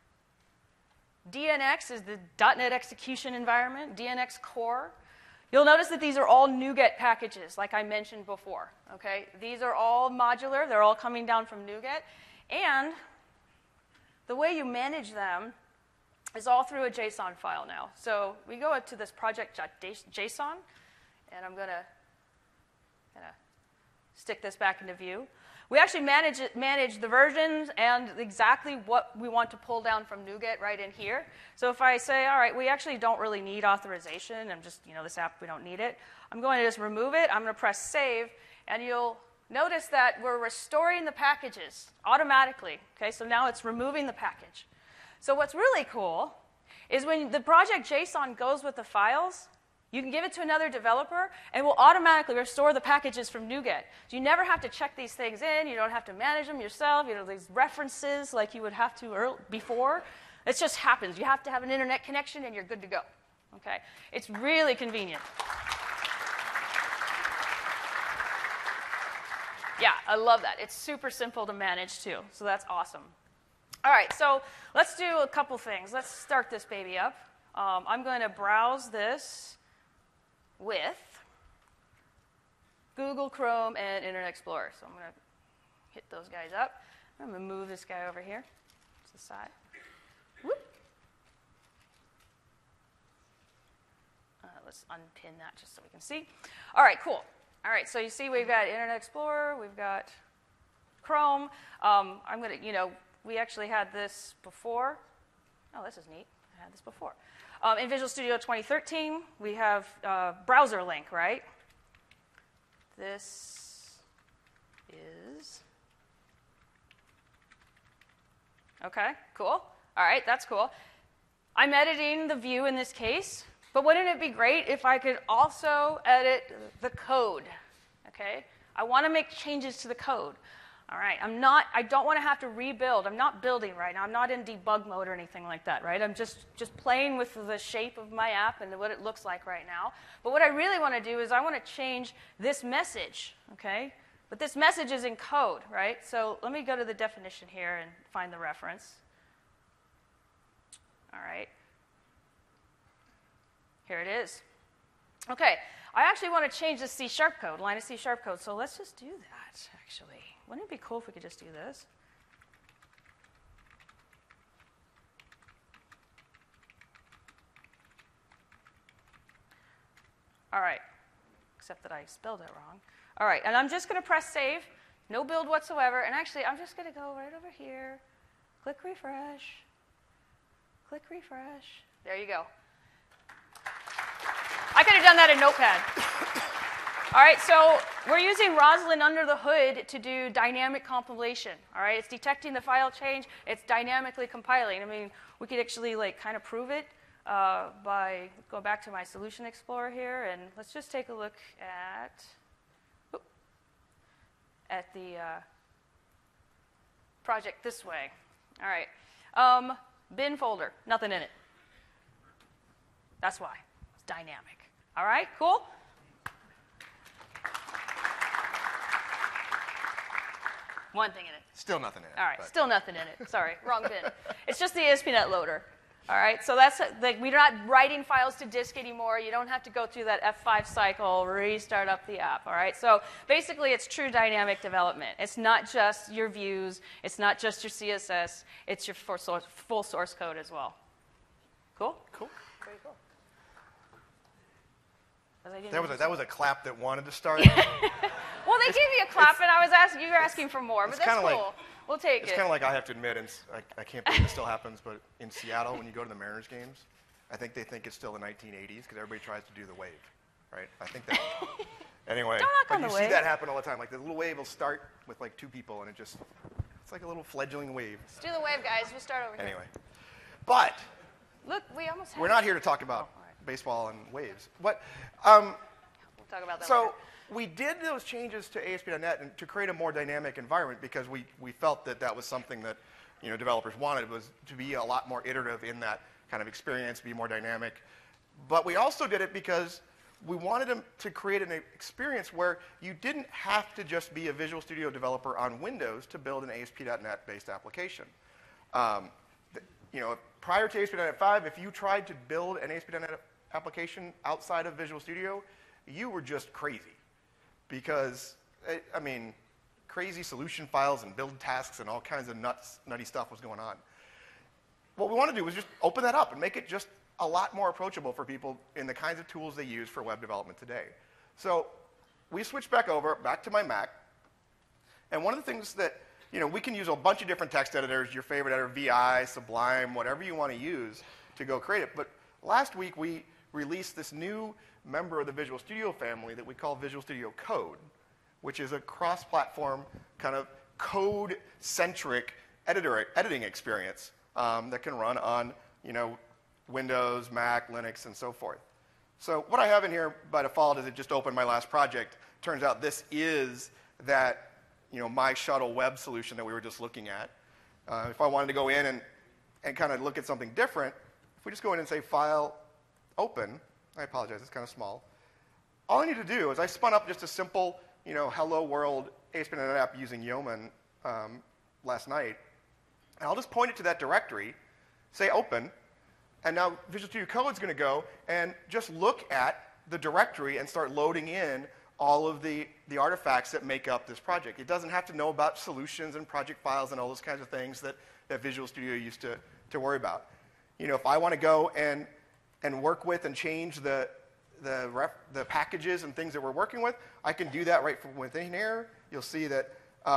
DNX is the .NET execution environment, DNX core. You'll notice that these are all NuGet packages, like I mentioned before. Okay? These are all modular. They're all coming down from NuGet. And the way you manage them is all through a JSON file now. So we go up to this project.json, and I'm going to stick this back into view. We actually manage the versions and exactly what we want to pull down from NuGet right in here. So if I say, all right, we actually don't really need authorization, I'm just, this app, we don't need it, I'm going to just remove it. I'm going to press save, and you'll notice that we're restoring the packages automatically. Okay, so now it's removing the package. So what's really cool is when the project JSON goes with the files, you can give it to another developer, and it will automatically restore the packages from NuGet. So you never have to check these things in. You don't have to manage them yourself. These references like you would have to before. It just happens. You have to have an internet connection, and you're good to go. Okay? It's really convenient. Yeah, I love that. It's super simple to manage, too. So that's awesome. All right, so let's do a couple things. Let's start this baby up. I'm going to browse this with Google Chrome and Internet Explorer. So I'm going to hit those guys up. I'm going to move this guy over here to the side. Whoop. Let's unpin that just so we can see. All right, cool. All right, so you see we've got Internet Explorer, we've got Chrome. I'm going to, we actually had this before. Oh, this is neat. I had this before. In Visual Studio 2013, we have browser link, right? This is, okay, cool. All right, that's cool. I'm editing the view in this case, but wouldn't it be great if I could also edit the code, okay? I want to make changes to the code. All right, I don't want to have to rebuild. I'm not building right now. I'm not in debug mode or anything like that, right? I'm just playing with the shape of my app and what it looks like right now. But what I really want to do is I want to change this message, okay? But this message is in code, right? So let me go to the definition here and find the reference. All right. Here it is. Okay, I actually want to change the C# code, line of C# code. So let's just do that, actually. Wouldn't it be cool if we could just do this? All right, except that I spelled it wrong. All right, and I'm just going to press save, no build whatsoever. And actually, I'm just going to go right over here, click refresh, click refresh. There you go. I could have done that in Notepad. All right, so we're using Roslyn under the hood to do dynamic compilation. All right, it's detecting the file change. It's dynamically compiling. I mean, we could actually like kind of prove it by going back to my Solution Explorer here, and let's just take a look at the project this way. All right, bin folder, nothing in it. That's why it's dynamic. All right, cool. One thing in it. Still nothing in it. All right, but. still nothing in it. Sorry, wrong bin. It's just the ASP.NET Loader. All right, so that's like we're not writing files to disk anymore. You don't have to go through that F5 cycle, restart up the app. All right, so basically it's true dynamic development. It's not just your views. It's not just your CSS. It's your full source code as well. Cool? Cool. Very cool. That was a clap that wanted to start. Well, they gave you a clap, and you were asking for more, but that's cool. Like, we'll take it. It's kind of like I have to admit, and I can't believe this still happens, but in Seattle, when you go to the Mariners games, I think they think it's still the 1980s because everybody tries to do the wave, right? I think that. Anyway, Don't knock on the you wave. see that happen all the time. Like the little wave will start with like 2 people, and it's like a little fledgling wave. Let's do the wave, guys. We'll start over here. Anyway, but Look, we almost have we're not here to talk about right. baseball and waves. But we'll talk about that so. later. We did those changes to ASP.NET and to create a more dynamic environment because we felt that was something that developers wanted, was to be a lot more iterative in that kind of experience, be more dynamic. But we also did it because we wanted to create an experience where you didn't have to just be a Visual Studio developer on Windows to build an ASP.NET based application. Prior to ASP.NET 5, if you tried to build an ASP.NET application outside of Visual Studio, you were just crazy. Because, crazy solution files and build tasks and all kinds of nutty stuff was going on. What we want to do is just open that up and make it just a lot more approachable for people in the kinds of tools they use for web development today. So we switched back to my Mac. And one of the things that, we can use a bunch of different text editors, your favorite editor, VI, Sublime, whatever you want to use to go create it. But last week we released this new member of the Visual Studio family that we call Visual Studio Code, which is a cross-platform kind of code-centric editing experience that can run on Windows, Mac, Linux, and so forth. So what I have in here by default is it just opened my last project. Turns out this is that my shuttle web solution that we were just looking at. If I wanted to go in and kind of look at something different, if we just go in and say File, Open, I apologize, it's kind of small. All I need to do is I spun up just a simple, hello world ASP.NET app using Yeoman last night. And I'll just point it to that directory, say open, and now Visual Studio Code is going to go and just look at the directory and start loading in all of the artifacts that make up this project. It doesn't have to know about solutions and project files and all those kinds of things that Visual Studio used to worry about. If I want to go and work with and change the packages and things that we're working with, I can do that right from within here. You'll see that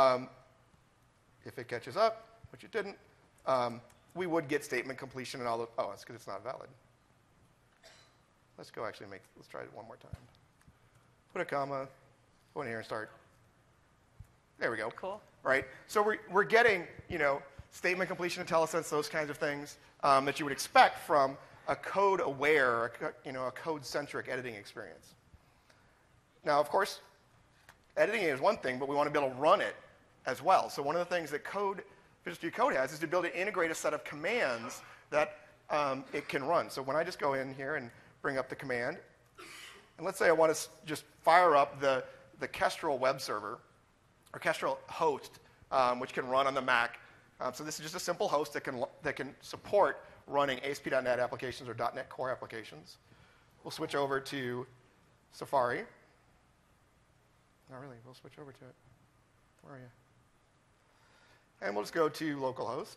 if it catches up, which it didn't, we would get statement completion and all the, that's because it's not valid. Let's try it one more time. Put a comma, go in here and start. There we go. Cool. Right? So we're getting, statement completion, IntelliSense, those kinds of things that you would expect from a code-aware, a code-centric editing experience. Now, of course, editing is one thing, but we want to be able to run it as well. So one of the things that Visual Studio Code has is to be able to integrate a set of commands that it can run. So when I just go in here and bring up the command, and let's say I want to just fire up the Kestrel web server, or Kestrel host, which can run on the Mac. So this is just a simple host that can support running ASP.NET applications or .NET Core applications. We'll switch over to Safari. Not really, we'll switch over to it. Where are you? And we'll just go to localhost.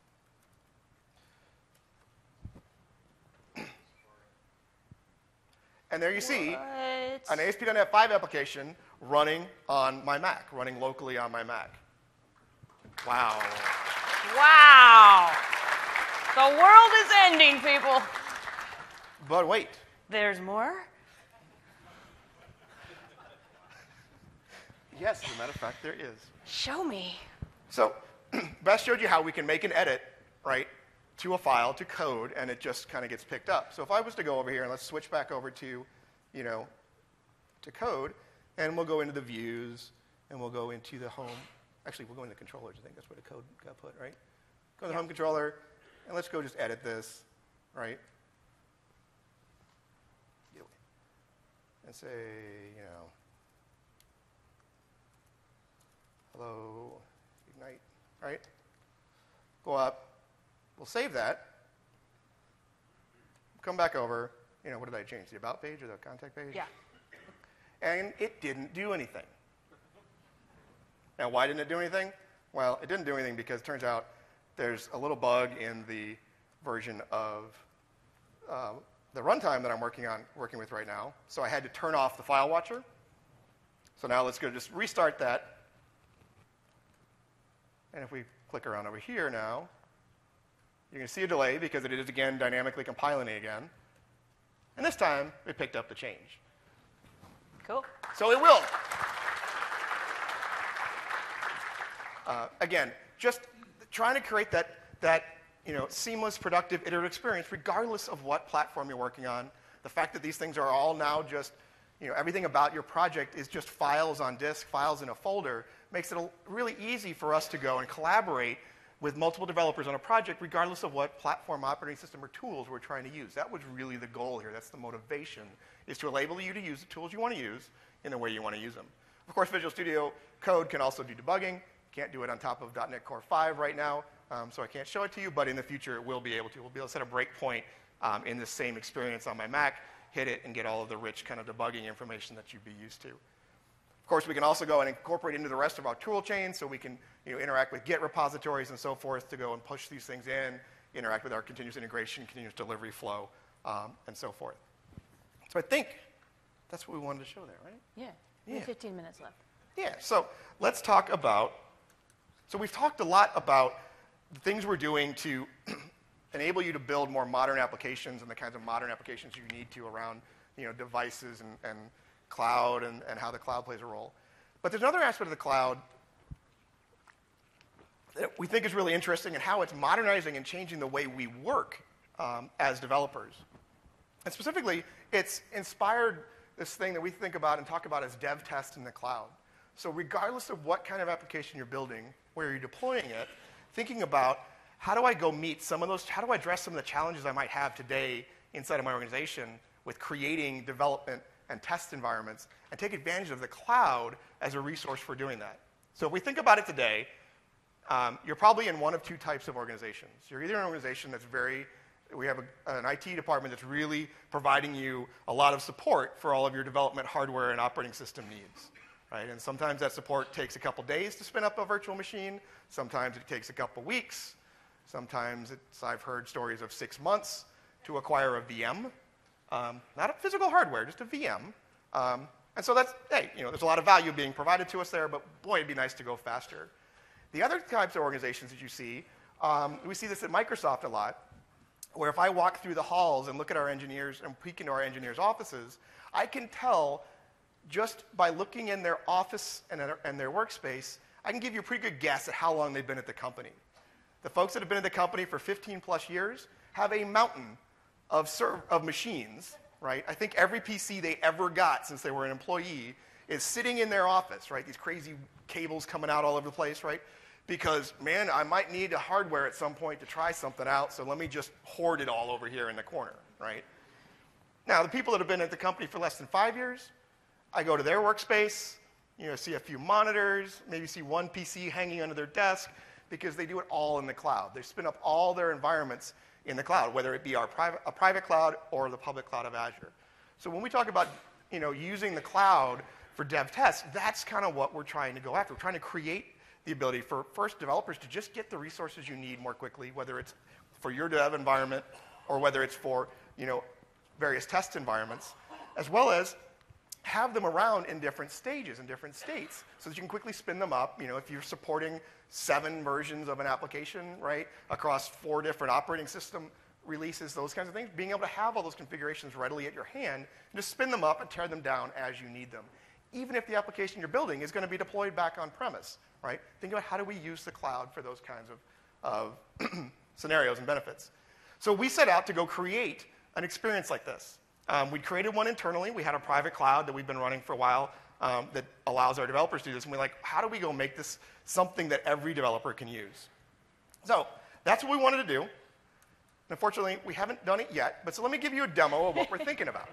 And there you see an ASP.NET 5 application running on my Mac, running locally on my Mac. Wow. Wow. The world is ending, people. But wait. There's more? Yes, as a matter of fact, there is. Show me. So Beth showed you how we can make an edit, right, to a file, to code, and it just kind of gets picked up. So if I was to go over here, and let's switch back over to, to code, and we'll go into the views, and we'll go into the home. Actually, we'll go into the controllers. I think that's where the code got put, right? Go to the home controller, and let's go just edit this, right? And say, hello, Ignite, right? Go up. We'll save that. Come back over. What did I change? The About page or the Contact page? Yeah. And it didn't do anything. Now, why didn't it do anything? Well, it didn't do anything because it turns out there's a little bug in the version of the runtime that I'm working with right now. So I had to turn off the file watcher. So now let's go just restart that. And if we click around over here now, you're going to see a delay because it is, again, dynamically compiling again. And this time, it picked up the change. Cool. So it will. Again, just trying to create that seamless, productive, iterative experience, regardless of what platform you're working on. The fact that these things are all now just, everything about your project is just files on disk, files in a folder, makes it really easy for us to go and collaborate with multiple developers on a project, regardless of what platform, operating system, or tools we're trying to use. That was really the goal here. That's the motivation, is to enable you to use the tools you want to use in the way you want to use them. Of course, Visual Studio Code can also do debugging. Can't do it on top of .NET Core 5 right now, so I can't show it to you, but in the future it will be able to. We'll be able to set a breakpoint in this same experience on my Mac, hit it, and get all of the rich kind of debugging information that you'd be used to. Of course, we can also go and incorporate into the rest of our tool chain, so we can interact with Git repositories and so forth to go and push these things in, interact with our continuous integration, continuous delivery flow, and so forth. So I think that's what we wanted to show there, right? Yeah. We have 15 minutes left. Yeah, so let's talk about, so we've talked a lot about the things we're doing to enable you to build more modern applications and the kinds of modern applications you need to around devices and cloud and how the cloud plays a role. But there's another aspect of the cloud that we think is really interesting and how it's modernizing and changing the way we work as developers. And specifically, it's inspired this thing that we think about and talk about as dev test in the cloud. So regardless of what kind of application you're building, where you're deploying it, thinking about how do I go meet some of those, how do I address some of the challenges I might have today inside of my organization with creating development and test environments, and take advantage of the cloud as a resource for doing that. So if we think about it today, you're probably in one of two types of organizations. You're either an organization that's we have an IT department that's really providing you a lot of support for all of your development hardware and operating system needs, right? And sometimes that support takes a couple days to spin up a virtual machine. Sometimes it takes a couple weeks. Sometimes I've heard stories of 6 months to acquire a VM. Not a physical hardware, just a VM. And so that's, hey, there's a lot of value being provided to us there, but boy, it'd be nice to go faster. The other types of organizations that you see, we see this at Microsoft a lot, where if I walk through the halls and look at our engineers and peek into our engineers' offices, I can tell just by looking in their office and their workspace, I can give you a pretty good guess at how long they've been at the company. The folks that have been at the company for 15 plus years have a mountain of machines, right? I think every PC they ever got since they were an employee is sitting in their office, right? These crazy cables coming out all over the place, right? Because, man, I might need a hardware at some point to try something out, so let me just hoard it all over here in the corner, right? Now, the people that have been at the company for less than 5 years, I go to their workspace, see a few monitors, maybe see one PC hanging under their desk, because they do it all in the cloud. They spin up all their environments in the cloud, whether it be a private cloud or the public cloud of Azure. So when we talk about using the cloud for dev tests, that's kind of what we're trying to go after. We're trying to create the ability for first developers to just get the resources you need more quickly, whether it's for your dev environment or whether it's for various test environments, as well as have them around in different stages, in different states, so that you can quickly spin them up. If you're supporting 7 versions of an application, right, across 4 different operating system releases, those kinds of things, being able to have all those configurations readily at your hand, and just spin them up and tear them down as you need them. even if the application you're building is going to be deployed back on premise, right? Think about how do we use the cloud for those kinds of scenarios and benefits. So we set out to go create an experience like this. We created one internally. We had a private cloud that we've been running for a while that allows our developers to do this. And we're like, how do we go make this something that every developer can use? So that's what we wanted to do. Unfortunately, we haven't done it yet. But so let me give you a demo of what we're thinking about.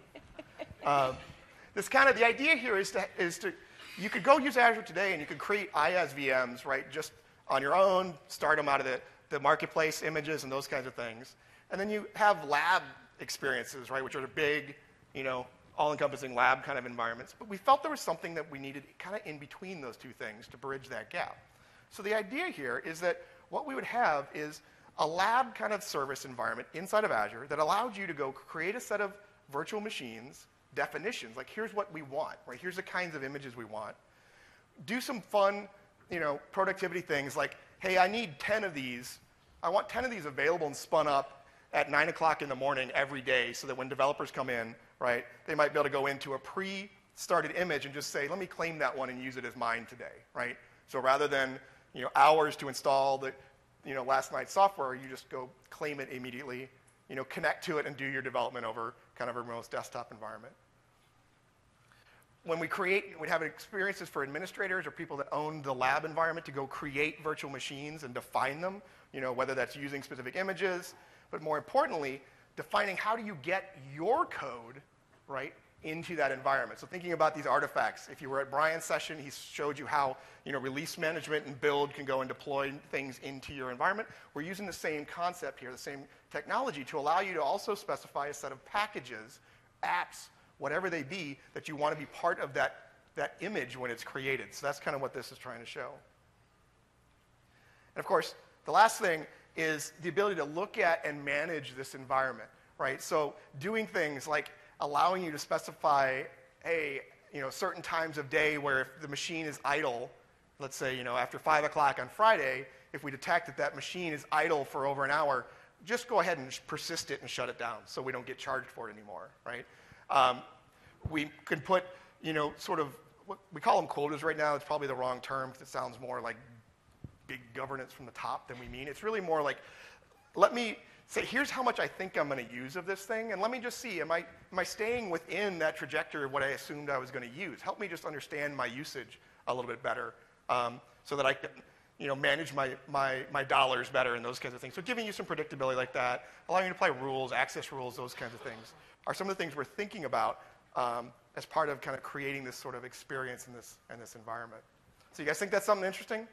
The idea here is to you could go use Azure today and you could create IaaS VMs, right, just on your own, start them out of the marketplace images and those kinds of things. And then you have lab experiences, right, which are the big, all-encompassing lab kind of environments. But we felt there was something that we needed kind of in between those two things to bridge that gap. So the idea here is that what we would have is a lab kind of service environment inside of Azure that allowed you to go create a set of virtual machines, definitions, like here's what we want, right? Here's the kinds of images we want. Do some fun, productivity things like, hey, I need 10 of these. I want 10 of these available and spun up at 9 o'clock in the morning every day so that when developers come in, right, they might be able to go into a pre-started image and just say, let me claim that one and use it as mine today, right? So rather than, hours to install the, last night's software, you just go claim it immediately, connect to it and do your development over kind of a remote desktop environment. When we have experiences for administrators or people that own the lab environment to go create virtual machines and define them, whether that's using specific images, but more importantly, defining how do you get your code, right, into that environment. So thinking about these artifacts. If you were at Brian's session, he showed you how, release management and build can go and deploy things into your environment. We're using the same concept here, the same technology to allow you to also specify a set of packages, apps, whatever they be, that you want to be part of that image when it's created. So that's kind of what this is trying to show. And of course, the last thing is the ability to look at and manage this environment, right? So doing things like allowing you to specify, certain times of day where if the machine is idle, let's say, after 5 o'clock on Friday, if we detect that that machine is idle for over an hour, just go ahead and persist it and shut it down so we don't get charged for it anymore, right? We could put, sort of, we call them quotas right now. It's probably the wrong term because it sounds more like big governance from the top than we mean. It's really more like, let me say, here's how much I think I'm going to use of this thing, and let me just see, am I staying within that trajectory of what I assumed I was going to use? Help me just understand my usage a little bit better so that I can, manage my dollars better and those kinds of things. So giving you some predictability like that, allowing you to apply rules, access rules, those kinds of things are some of the things we're thinking about as part of kind of creating this sort of experience in this environment. So you guys think that's something interesting?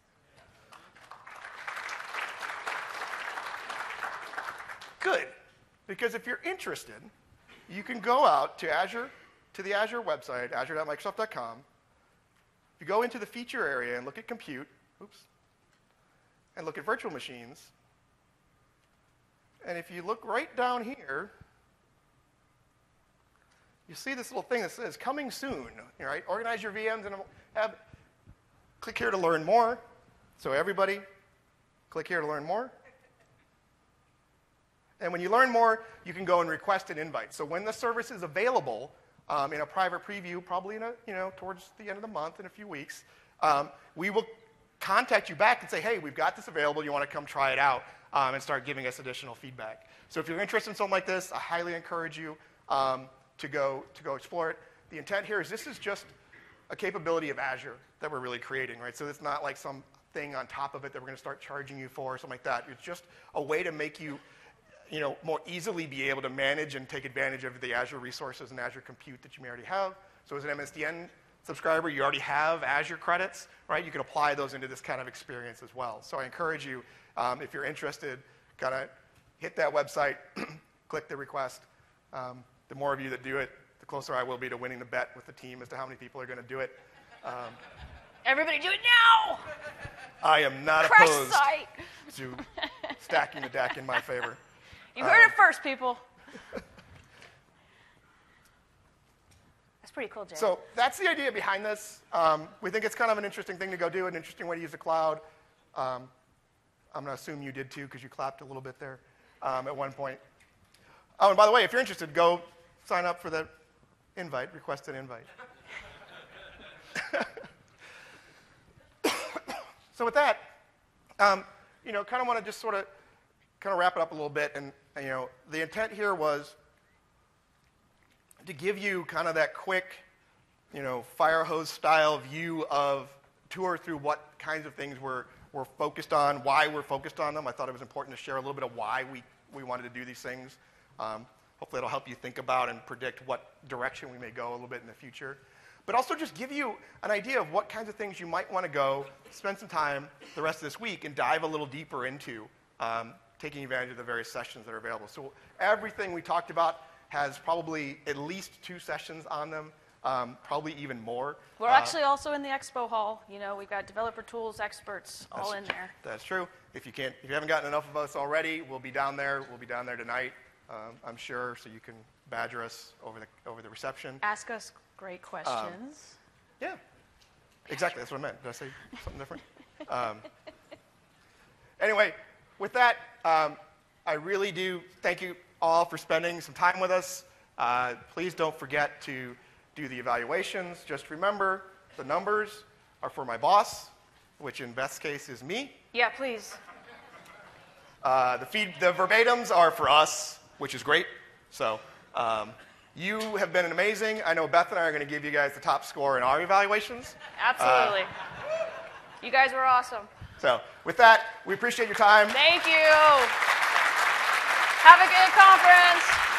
Good, because if you're interested, you can go out to Azure, to the Azure website, azure.microsoft.com. If you go into the feature area and look at compute, and look at virtual machines, and if you look right down here, you see this little thing that says coming soon, right? Organize your VMs and click here to learn more. So everybody, click here to learn more. And when you learn more, you can go and request an invite. So when the service is available in a private preview, probably towards the end of the month in a few weeks, we will contact you back and say, hey, we've got this available. You want to come try it out and start giving us additional feedback. So if you're interested in something like this, I highly encourage you to go explore it. The intent here is this is just a capability of Azure that we're really creating, right? So it's not like some thing on top of it that we're going to start charging you for or something like that. It's just a way to make you more easily be able to manage and take advantage of the Azure resources and Azure compute that you may already have. So as an MSDN subscriber, you already have Azure credits, right? You can apply those into this kind of experience as well. So I encourage you, if you're interested, kind of hit that website, click the request. The more of you that do it, the closer I will be to winning the bet with the team as to how many people are going to do it. Everybody do it now! I am not Crash opposed site. to stacking the deck in my favor. You heard it first, people. That's pretty cool, Jay. So that's the idea behind this. We think it's kind of an interesting thing to go do, an interesting way to use the cloud. I'm going to assume you did too because you clapped a little bit there at one point. Oh, and by the way, if you're interested, go sign up for the invite, request an invite. So with that, you know, kind of want to just sort of kind of wrap it up a little bit. And you know, the intent here was to give you kind of that quick, you know, fire hose style view of tour through what kinds of things we're focused on, why we're focused on them. I thought it was important to share a little bit of why we wanted to do these things. Hopefully it'll help you think about and predict what direction we may go a little bit in the future. But also just give you an idea of what kinds of things you might want to go, spend some time the rest of this week and dive a little deeper into taking advantage of the various sessions that are available. So everything we talked about has probably at least 2 sessions on them, probably even more. We're actually also in the expo hall. You know, we've got developer tools experts all in there. That's true. If you haven't gotten enough of us already, we'll be down there. We'll be down there tonight, I'm sure, so you can badger us over the reception. Ask us great questions. Yeah, exactly. That's what I meant. Did I say something different? Anyway, with that, I really do thank you all for spending some time with us. Please don't forget to do the evaluations. Just remember, the numbers are for my boss, which in Beth's case is me. Yeah, please. The verbatims are for us, which is great. So you have been amazing. I know Beth and I are going to give you guys the top score in our evaluations. Absolutely. You guys were awesome. So with that, we appreciate your time. Thank you. Have a good conference.